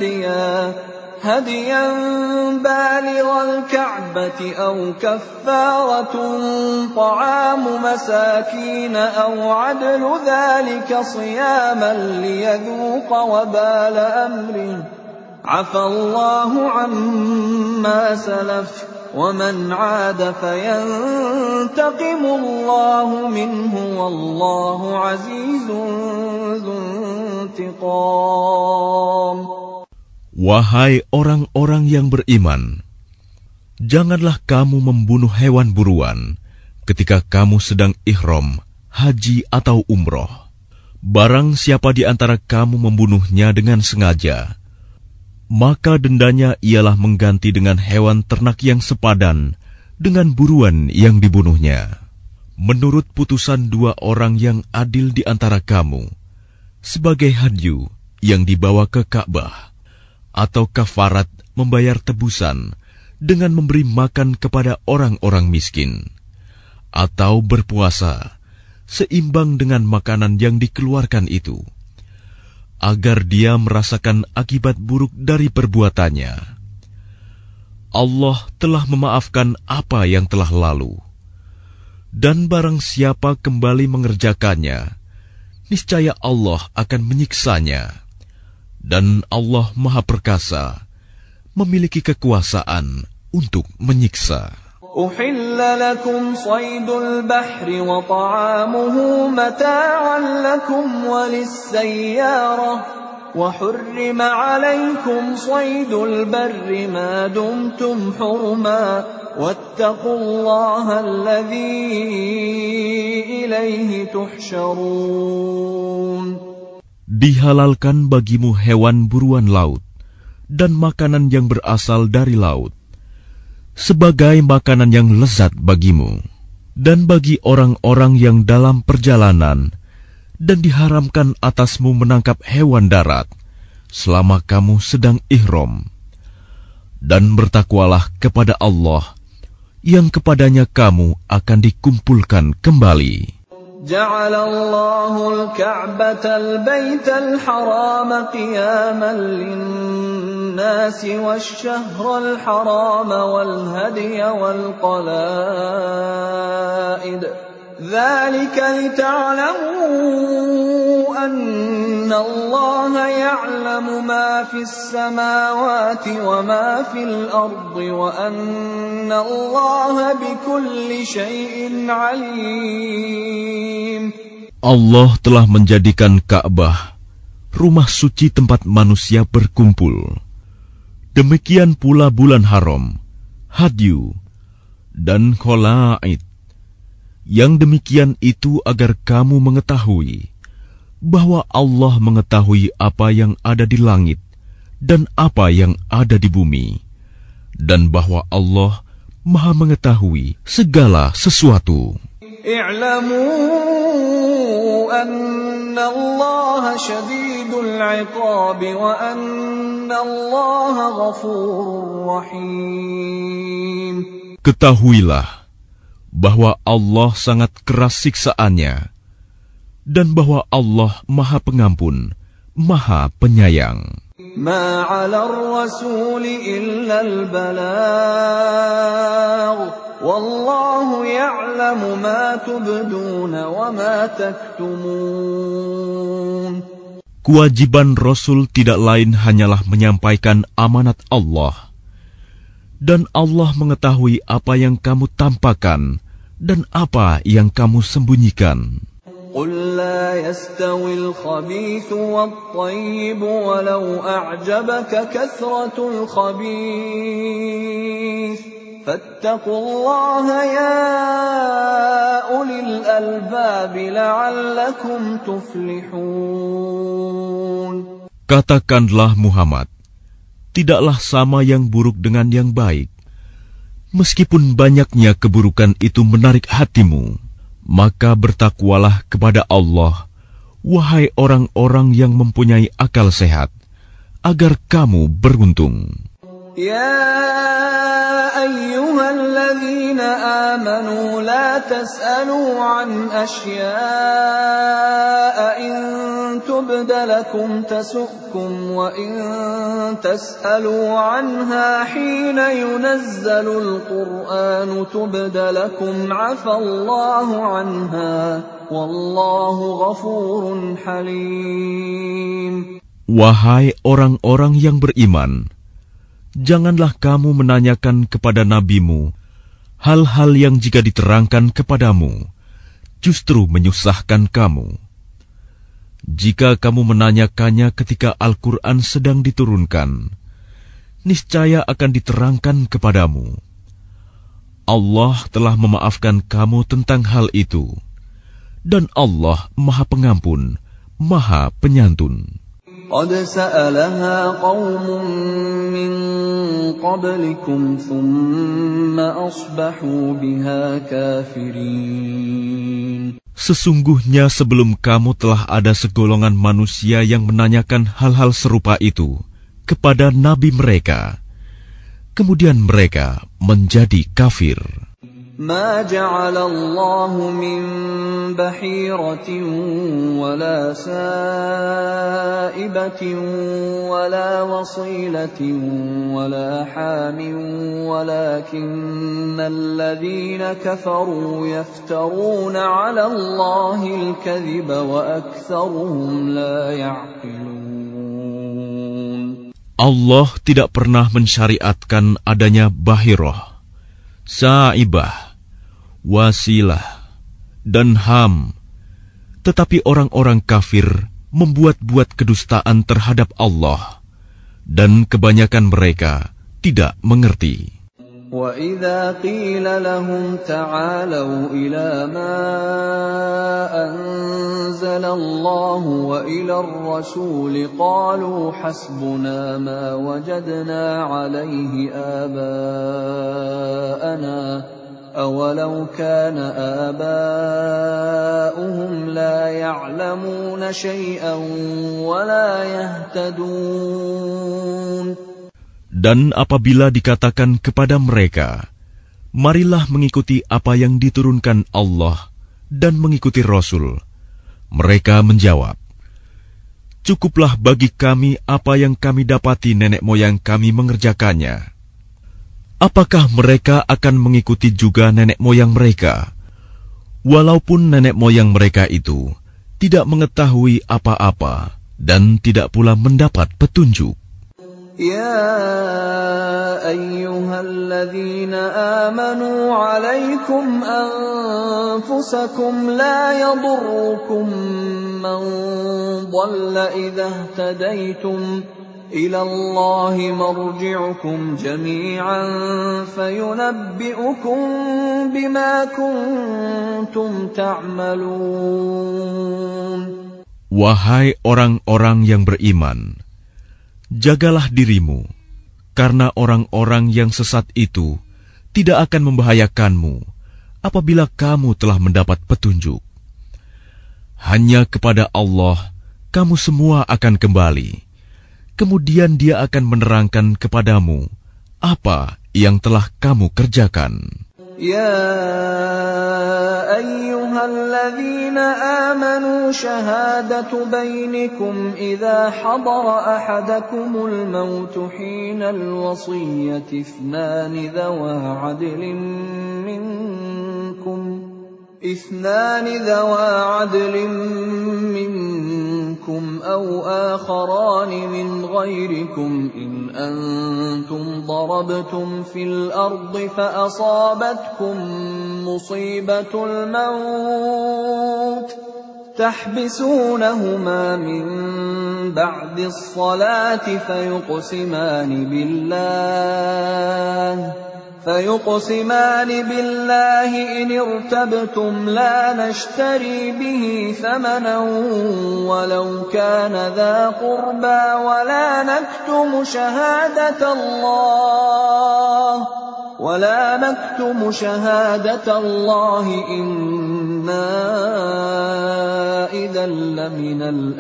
هديا بالغ الكعبة أو كفارة طعام مساكين أو عدل ذلك صياما ليذوق وبال أمره عفى الله عما سلف ومن عاد فينتقم الله منه والله عزيز ذو انتقام. Wahai orang-orang yang beriman, janganlah kamu membunuh hewan buruan ketika kamu sedang ihram, haji atau umroh. Barang siapa di antara kamu membunuhnya dengan sengaja, maka dendanya ialah mengganti dengan hewan ternak yang sepadan dengan buruan yang dibunuhnya. Menurut putusan dua orang yang adil di antara kamu, sebagai hadyu yang dibawa ke Ka'bah, atau kafarat membayar tebusan dengan memberi makan kepada orang-orang miskin, atau berpuasa seimbang dengan makanan yang dikeluarkan itu, agar dia merasakan akibat buruk dari perbuatannya. Allah telah memaafkan apa yang telah lalu, dan barang siapa kembali mengerjakannya, niscaya Allah akan menyiksanya. Dan Allah Maha Perkasa, memiliki kekuasaan untuk menyiksa. أحل لكم صيد البحر وطعامه متاعا لكم وللسيارة وحرم عليكم صيد البر ما دمتم حرما واتقوا الله الذي إليه تحشرون. Dihalalkan bagimu hewan buruan laut dan makanan yang berasal dari laut, sebagai makanan yang lezat bagimu, dan bagi orang-orang yang dalam perjalanan, dan diharamkan atasmu menangkap hewan darat selama kamu sedang ihram. Dan bertakwalah kepada Allah, yang kepadanya kamu akan dikumpulkan kembali. جعل الله الكعبة البيت الحرام قياما للناس والشهر الحرام والهدي والقلائد ذلك لتعلموا أن الله يعلم ما في السماوات وما في الأرض وأن الله بكل شيء عليم. Allah telah menjadikan Ka'bah rumah suci tempat manusia berkumpul. Demikian pula bulan haram, hadyu, dan kholaid. Yang demikian itu agar kamu mengetahui bahwa Allah mengetahui apa yang ada di langit dan apa yang ada di bumi, dan bahwa Allah Maha mengetahui segala sesuatu. I'lamu anna Allah syadidul 'iqab wa anna Allah ghafurur rahim. Ketahuilah bahwa Allah sangat keras siksaannya, dan bahwa Allah Maha Pengampun, Maha Penyayang. Ma 'ala ar-rasul illa al-balagh, wallahu ya'lamu ma tubduna wa ma taktumun. Kewajiban Rasul tidak lain hanyalah menyampaikan amanat Allah, dan Allah mengetahui apa yang kamu tampakkan dan apa yang kamu sembunyikan. قل لا يستوي الخبيث والطيب ولو أعجبك كثرة الخبيث فاتقوا الله يا أولي الألباب لعلكم تفلحون. Katakanlah Muhammad, tidaklah sama yang buruk dengan yang baik. Meskipun banyaknya keburukan itu menarik hatimu, maka bertakwalah kepada Allah, wahai orang-orang yang mempunyai akal sehat, agar kamu beruntung. Ya ayyuhalladzina amanu la tas'alu an asya'a in tubda lakum tasu'kum wa in tas'alu anha hina yunazzalul qur'anu tubda lakum 'afallahu anha wallahu ghafurun halim. Wahai orang-orang yang beriman, janganlah kamu menanyakan kepada nabimu hal-hal yang jika diterangkan kepadamu justru menyusahkan kamu. Jika kamu menanyakannya ketika Al-Quran sedang diturunkan, niscaya akan diterangkan kepadamu. Allah telah memaafkan kamu tentang hal itu, dan Allah Maha Pengampun, Maha Penyantun. قد سألها قوم من قبلكم ثم أصبحوا بها كافرين. Sesungguhnya sebelum kamu telah ada segolongan manusia yang menanyakan hal-hal serupa itu kepada nabi mereka, kemudian mereka menjadi kafir. ما جعل الله من بحيرة ولا سائبة ولا وصيلة ولا حام ولكن الذين كفروا يفترون على الله الكذب وأكثرهم لا يعقلون. Allah tidak pernah mensyariatkan adanya bahirah, sa'ibah, wasilah, dan ham. Tetapi orang-orang kafir membuat-buat kedustaan terhadap Allah, dan kebanyakan mereka tidak mengerti. وَإِذَا قِيلَ لَهُمْ تَعَالَوْا إِلَى مَا أَنزَلَ اللَّهُ وَإِلَى الرَّسُولِ قَالُوا حَسْبُنَا مَا وَجَدْنَا عَلَيْهِ آبَاءَنَا أَوَلَوْ كَانَ آبَاؤُهُمْ لَا يَعْلَمُونَ شَيْئًا وَلَا يَهْتَدُونَ. Dan apabila dikatakan kepada mereka, marilah mengikuti apa yang diturunkan Allah dan mengikuti Rasul, mereka menjawab, cukuplah bagi kami apa yang kami dapati nenek moyang kami mengerjakannya. Apakah mereka akan mengikuti juga nenek moyang mereka, walaupun nenek moyang mereka itu tidak mengetahui apa-apa dan tidak pula mendapat petunjuk? يا أيها الذين آمنوا عليكم أنفسكم لا يضركم من ضل إذا اهتديتم إلى الله مرجعكم جميعا فينبئكم بما كنتم تعملون. Wahai orang-orang yang beriman, jagalah dirimu, karena orang-orang yang sesat itu tidak akan membahayakanmu apabila kamu telah mendapat petunjuk. Hanya kepada Allah kamu semua akan kembali. Kemudian Dia akan menerangkan kepadamu apa yang telah kamu kerjakan. يا أيها الذين آمنوا شهادة بينكم إذا حضر أحدكم الموت حين الوصية اثنان ذوى عدل منكم أو آخران من غيركم إن أنتم ضربتم في الأرض فأصابتكم مصيبة الموت تحبسونهما من بعد الصلاة فيقسمان بالله إن ارتبتم لا نشتري به ثمنا ولو كان ذا قربى ولا نكتم شهادة الله إنا إذا لمن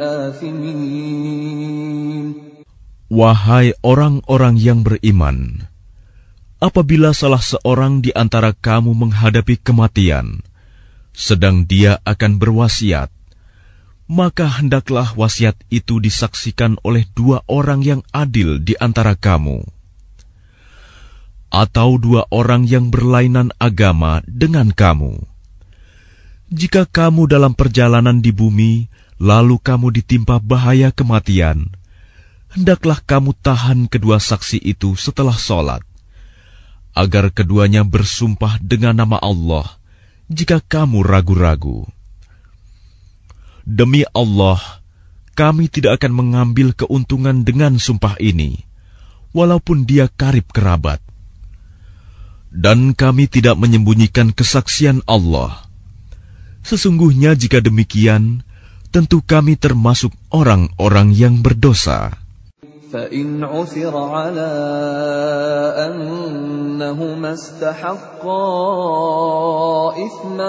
الآثمين. Wahai orang-orang yang beriman, apabila salah seorang di antara kamu menghadapi kematian, sedang dia akan berwasiat, maka hendaklah wasiat itu disaksikan oleh dua orang yang adil di antara kamu, atau dua orang yang berlainan agama dengan kamu. Jika kamu dalam perjalanan di bumi, lalu kamu ditimpa bahaya kematian, hendaklah kamu tahan kedua saksi itu setelah sholat, agar keduanya bersumpah dengan nama Allah jika kamu ragu-ragu. Demi Allah, kami tidak akan mengambil keuntungan dengan sumpah ini, walaupun dia karib kerabat. Dan kami tidak menyembunyikan kesaksian Allah. Sesungguhnya jika demikian, tentu kami termasuk orang-orang yang berdosa. فَإِنْ عُثِرَ عَلَىٰ أَنَّهُمَا اسْتَحَقَّا إِثْمًا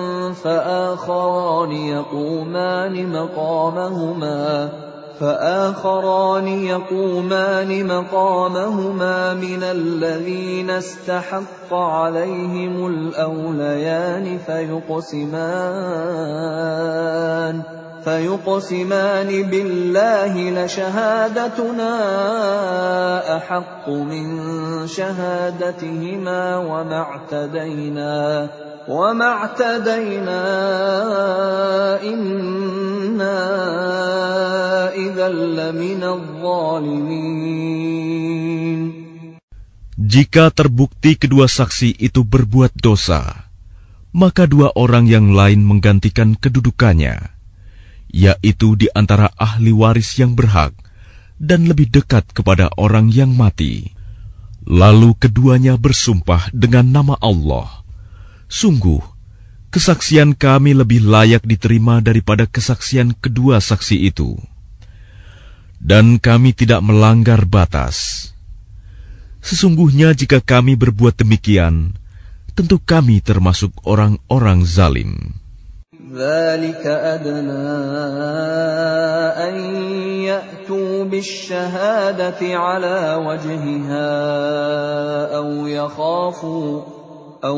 فآخران يقومان مقامهما من الذين استحق عليهم الأوليان فيقسمان بالله لشهادتنا أحق من شهادتهما وما اعتدينا إنا إذا لمن الظالمين. Jika terbukti kedua saksi itu berbuat dosa, maka dua orang yang lain menggantikan kedudukannya, yaitu di antara ahli waris yang berhak dan lebih dekat kepada orang yang mati. Lalu keduanya bersumpah dengan nama Allah, "Sungguh, kesaksian kami lebih layak diterima daripada kesaksian kedua saksi itu. Dan kami tidak melanggar batas. Sesungguhnya jika kami berbuat demikian, tentu kami termasuk orang-orang zalim." ذلك أدنى أن يأتوا بالشهادة على وجهها أو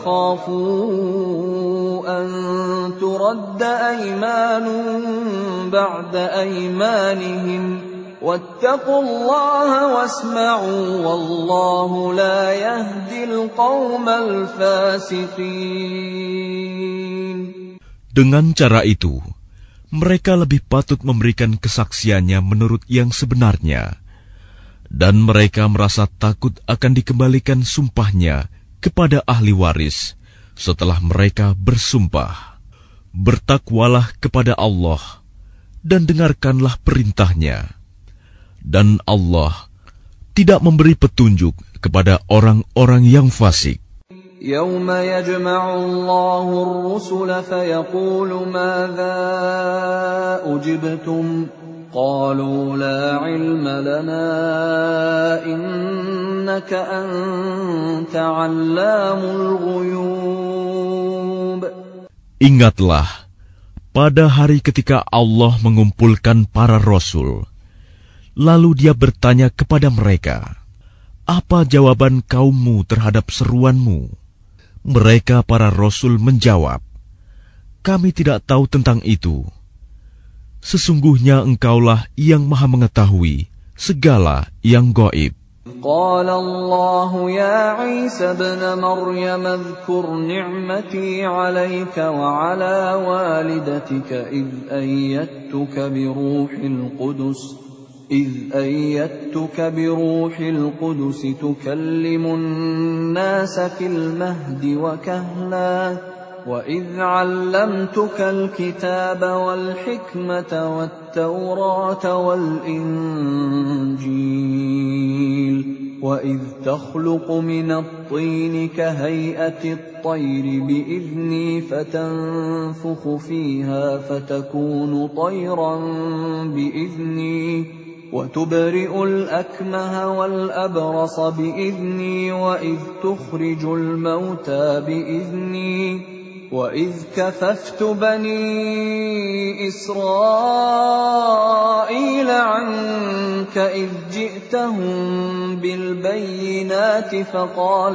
يخافوا أن ترد أيمان بعد أيمانهم واتقوا الله واسمعوا والله لا يهدي القوم الفاسقين. Dengan cara itu, mereka lebih patut memberikan kesaksiannya menurut yang sebenarnya, dan mereka merasa takut akan dikembalikan sumpahnya kepada ahli waris setelah mereka bersumpah. Bertakwalah kepada Allah dan dengarkanlah perintahnya, dan Allah tidak memberi petunjuk kepada orang-orang yang fasik. يوم يجمع الله الرسل فيقول ماذا أجبتم قالوا لا علم لنا إنك أنت علام الغيوب. Ingatlah pada hari ketika Allah mengumpulkan para rasul, lalu Dia bertanya kepada mereka, "Apa jawaban kaummu terhadap seruanmu?" Mereka para rasul menjawab, "Kami tidak tahu tentang itu. Sesungguhnya Engkaulah yang Maha mengetahui segala yang gaib." قال الله يا عيسى ابن مريم اذكر نعمتي عليك وعلى والدتك إذ أيدتك بروح القدس تكلم الناس في المهد وكهلا وإذ علمتك الكتاب والحكمة والتوراة والإنجيل وإذ تخلق من الطين كهيئة الطير بإذني فتنفخ فيها فتكون طيرا بإذني وتبرئ الأكمه والأبرص بإذني وإذ تخرج الموتى بإذني وإذ كففت بني إسرائيل عنك إذ جئتهم بالبينات فقال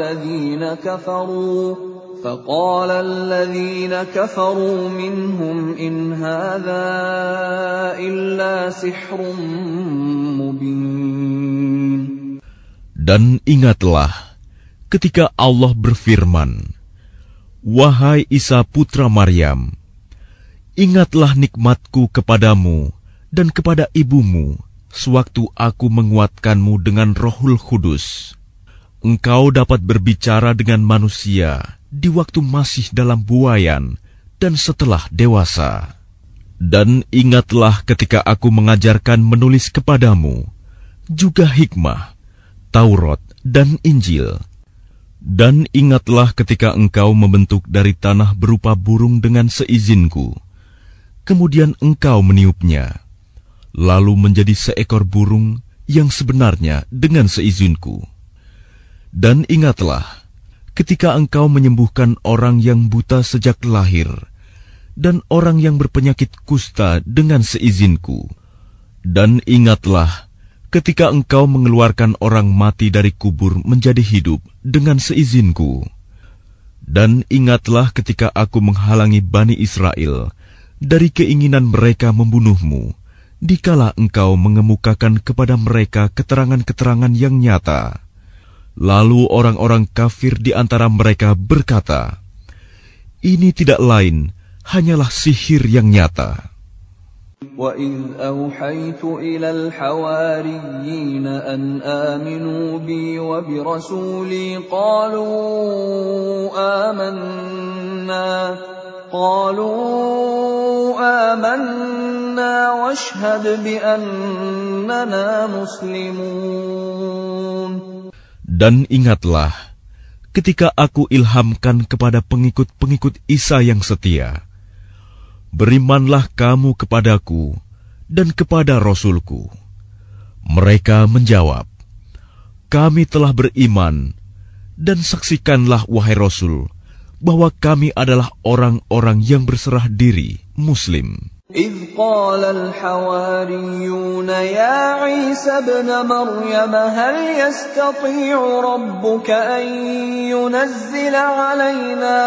الذين كفروا منهم إن هذا إلا سحر مبين. Dan ingatlah ketika Allah berfirman, "Wahai Isa putra Maryam, ingatlah nikmatku kepadamu dan kepada ibumu sewaktu aku menguatkanmu dengan Rohul Kudus. Engkau dapat berbicara dengan manusia di waktu masih dalam buayan dan setelah dewasa. Dan ingatlah ketika aku mengajarkan menulis kepadamu, juga hikmah, Taurat dan Injil. Dan ingatlah ketika engkau membentuk dari tanah berupa burung dengan seizinku, kemudian engkau meniupnya, lalu menjadi seekor burung yang sebenarnya dengan seizinku. Dan ingatlah ketika engkau menyembuhkan orang yang buta sejak lahir, dan orang yang berpenyakit kusta dengan seizinku. Dan ingatlah ketika engkau mengeluarkan orang mati dari kubur menjadi hidup dengan seizinku. Dan ingatlah ketika aku menghalangi Bani Israel dari keinginan mereka membunuhmu, dikala engkau mengemukakan kepada mereka keterangan-keterangan yang nyata. Lalu orang-orang kafir di antara mereka berkata, "Ini tidak lain hanyalah sihir yang nyata." وَإِذْ أَوْحَيْتُ إِلَى الْحَوَارِيِّينَ أَنْ آمِنُوا بِي وَبِرَسُولِي قَالُوا آمَنَّا وَاشْهَدْ بِأَنَّنَا مُسْلِمُونَ. Dan ingatlah ketika aku ilhamkan kepada pengikut-pengikut Isa yang setia, berimanlah kamu kepadaku dan kepada Rasulku. Mereka menjawab, kami telah beriman, dan saksikanlah wahai Rasul, bahwa kami adalah orang-orang yang berserah diri, Muslim. إذ قال الحواريون يا عيسى ابن مريم هل يستطيع ربك أن ينزل علينا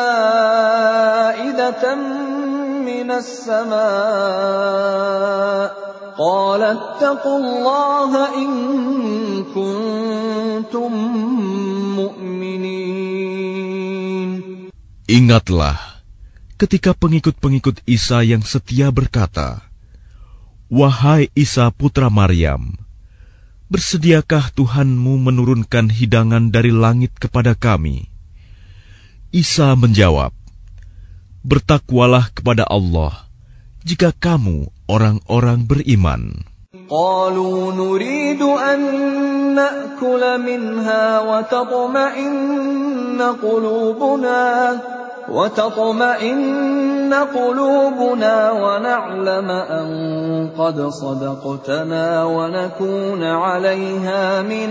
مائدة من السماء قال اتقوا الله إن كنتم مؤمنين. Ingatlah ketika pengikut-pengikut Isa yang setia berkata, wahai Isa putra Maryam, bersediakah Tuhanmu menurunkan hidangan dari langit kepada kami? Isa menjawab, bertakwalah kepada Allah jika kamu orang-orang beriman. قالوا نريد أن نأكل منها وتطمئن قلوبنا ونعلم أن قد صدقتنا ونكون عليها من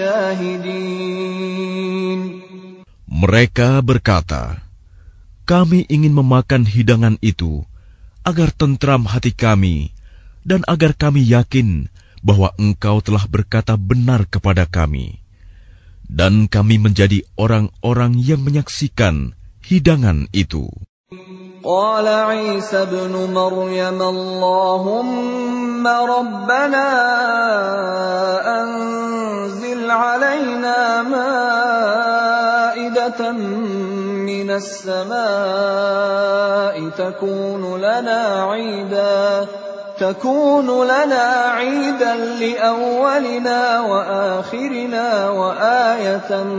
الشاهدين. Mereka berkata, kami ingin memakan hidangan itu agar tentram hati kami dan agar kami yakin bahwa engkau telah berkata benar kepada kami, dan kami menjadi orang-orang yang menyaksikan hidangan itu. Qala Isa ibn Maryam Allahumma rabbana anzil alaina ma'idatan minas samaa'i takunu lana 'iidan li'awwalina wa akhirina wa ayatan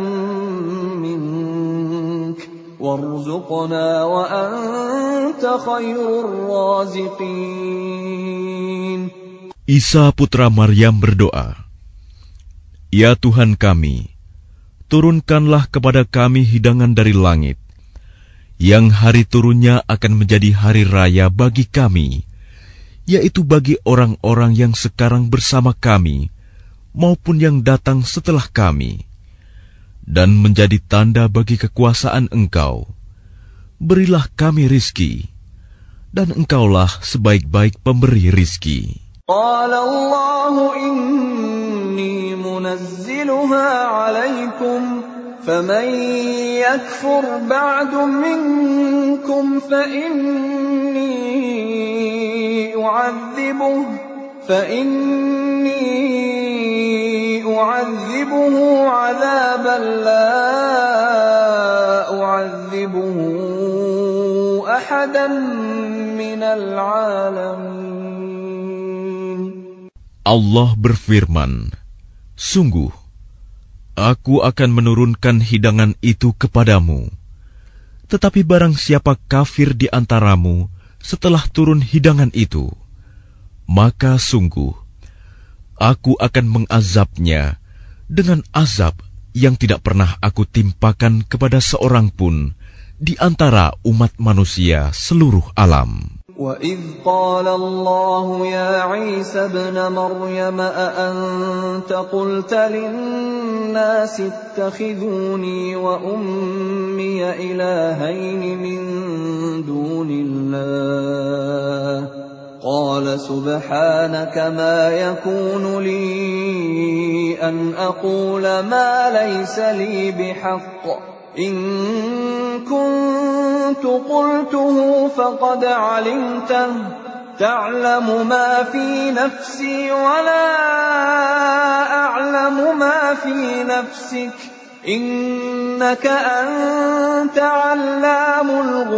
mink warzuqna wa anta khairur raziqin. Isa putra Maryam berdoa, ya Tuhan kami, turunkanlah kepada kami hidangan dari langit, yang hari turunnya akan menjadi hari raya bagi kami, yaitu bagi orang-orang yang sekarang bersama kami, maupun yang datang setelah kami, dan menjadi tanda bagi kekuasaan Engkau. Berilah kami rizki, dan Engkaulah sebaik-baik pemberi rizki. Qala Allahu inni munazziluha alaikum faman yakfur ba'du minkum fa inni u'adhibuhu 'adhaban la u'adhibuhu ahadan minal 'alamin. Allah berfirman, sungguh, aku akan menurunkan hidangan itu kepadamu. Tetapi barang siapa kafir di antaramu setelah turun hidangan itu, maka sungguh, aku akan mengazabnya dengan azab yang tidak pernah aku timpakan kepada seorang pun di antara umat manusia seluruh alam. وَإِذْ قَالَ اللَّهُ يَا عِيسَى ابْنَ مَرْيَمَ أَأَنْتَ قُلْتَ لِلنَّاسِ اتَّخِذُونِي وَأُمِّيَ إِلَٰهَيْنِ مِن دُونِ اللَّهِ قَالَ سُبْحَانَكَ مَا يَكُونُ لِي أَنْ أَقُولَ مَا لَيْسَ لِي بِحَقٍّ إن كنت قلته فقد علمته تعلم ما في نفسي ولا أعلم ما في نفسك إنك أنت علام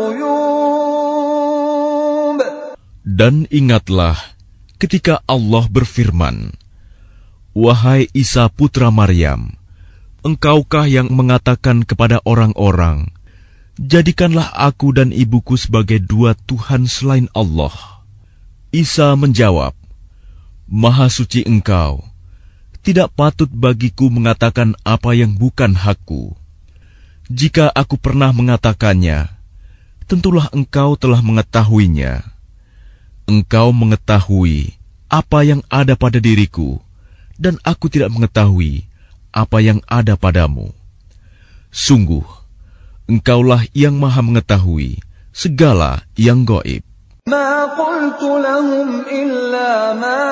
الغيوب. Dan ingatlah ketika Allah berfirman, wahai Isa putra Maryam, engkaukah yang mengatakan kepada orang-orang, jadikanlah aku dan ibuku sebagai dua Tuhan selain Allah? Isa menjawab, Maha suci Engkau, Tidak patut bagiku mengatakan apa yang bukan hakku. Jika aku pernah mengatakannya, tentulah engkau telah mengetahuinya. Engkau mengetahui apa yang ada pada diriku, dan aku tidak mengetahui apa yang ada padamu. Sungguh, engkaulah yang maha mengetahui segala yang gaib. ما قلت لهم إلا ما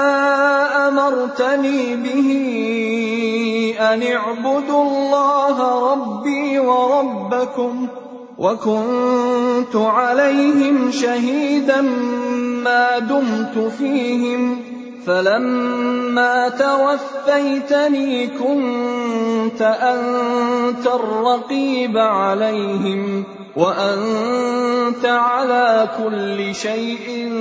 أمرتني به أن اعبدوا الله ربي وربكم وكنت عليهم شهيدا ما دمت فيهم فلما توفيتني كنت أنت الرقيب عليهم وأنت على كل شيء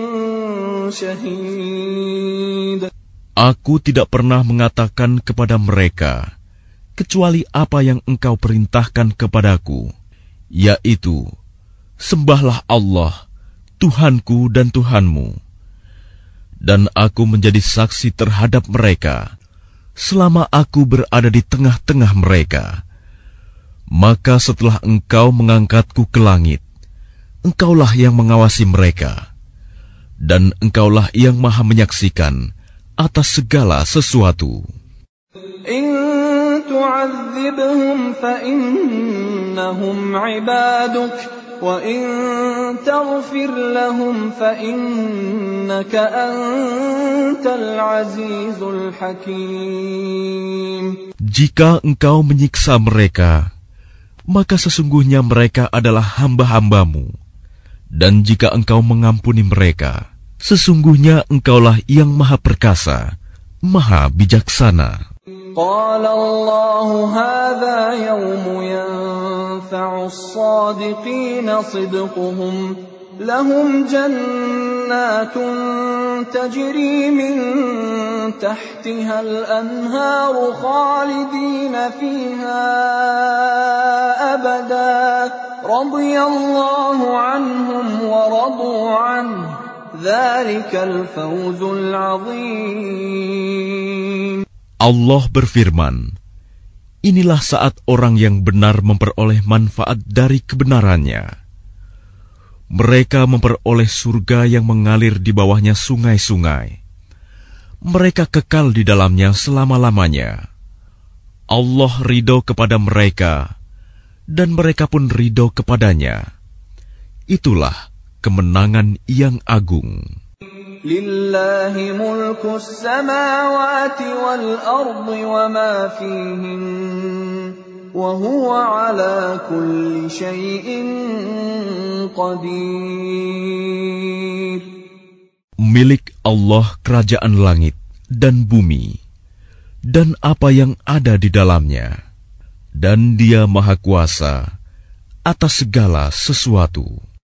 شهيد. Aku tidak pernah mengatakan kepada mereka kecuali apa yang engkau perintahkan kepadaku, yaitu, sembahlah Allah, Tuhanku dan Tuhanmu. Dan aku menjadi saksi terhadap mereka selama aku berada di tengah-tengah mereka. Maka setelah engkau mengangkatku ke langit, engkaulah yang mengawasi mereka, dan engkaulah yang maha menyaksikan atas segala sesuatu. In tu'adzibhum fa innahum 'ibaduk wa in taghfir lahum fa innaka antal 'azizul hakim. Jika engkau menyiksa mereka, maka sesungguhnya mereka adalah hamba-hambamu. Dan jika engkau mengampuni mereka, sesungguhnya engkaulah yang maha perkasa, maha bijaksana. Qala Allahu hadha yawmu yanfa'u as-sadiqina sidquhum lahum jannatun tajri min tahtiha al-anharu khalidina fiha abada radiyallahu anhum wa radu anhu dzalikal fawzul 'adzim. Allah berfirman, inilah saat orang yang benar memperoleh manfaat dari kebenarannya. Mereka memperoleh surga yang mengalir di bawahnya sungai-sungai. Mereka kekal di dalamnya selama-lamanya. Allah ridho kepada mereka, dan mereka pun ridho kepadanya. Itulah kemenangan yang agung. Lillahi mulkus samawati wal ardi wa ma fihin wa huwa ala kulli syai'in qadir. Milik Allah kerajaan langit dan bumi dan apa yang ada di dalamnya, dan Dia maha kuasa atas segala sesuatu.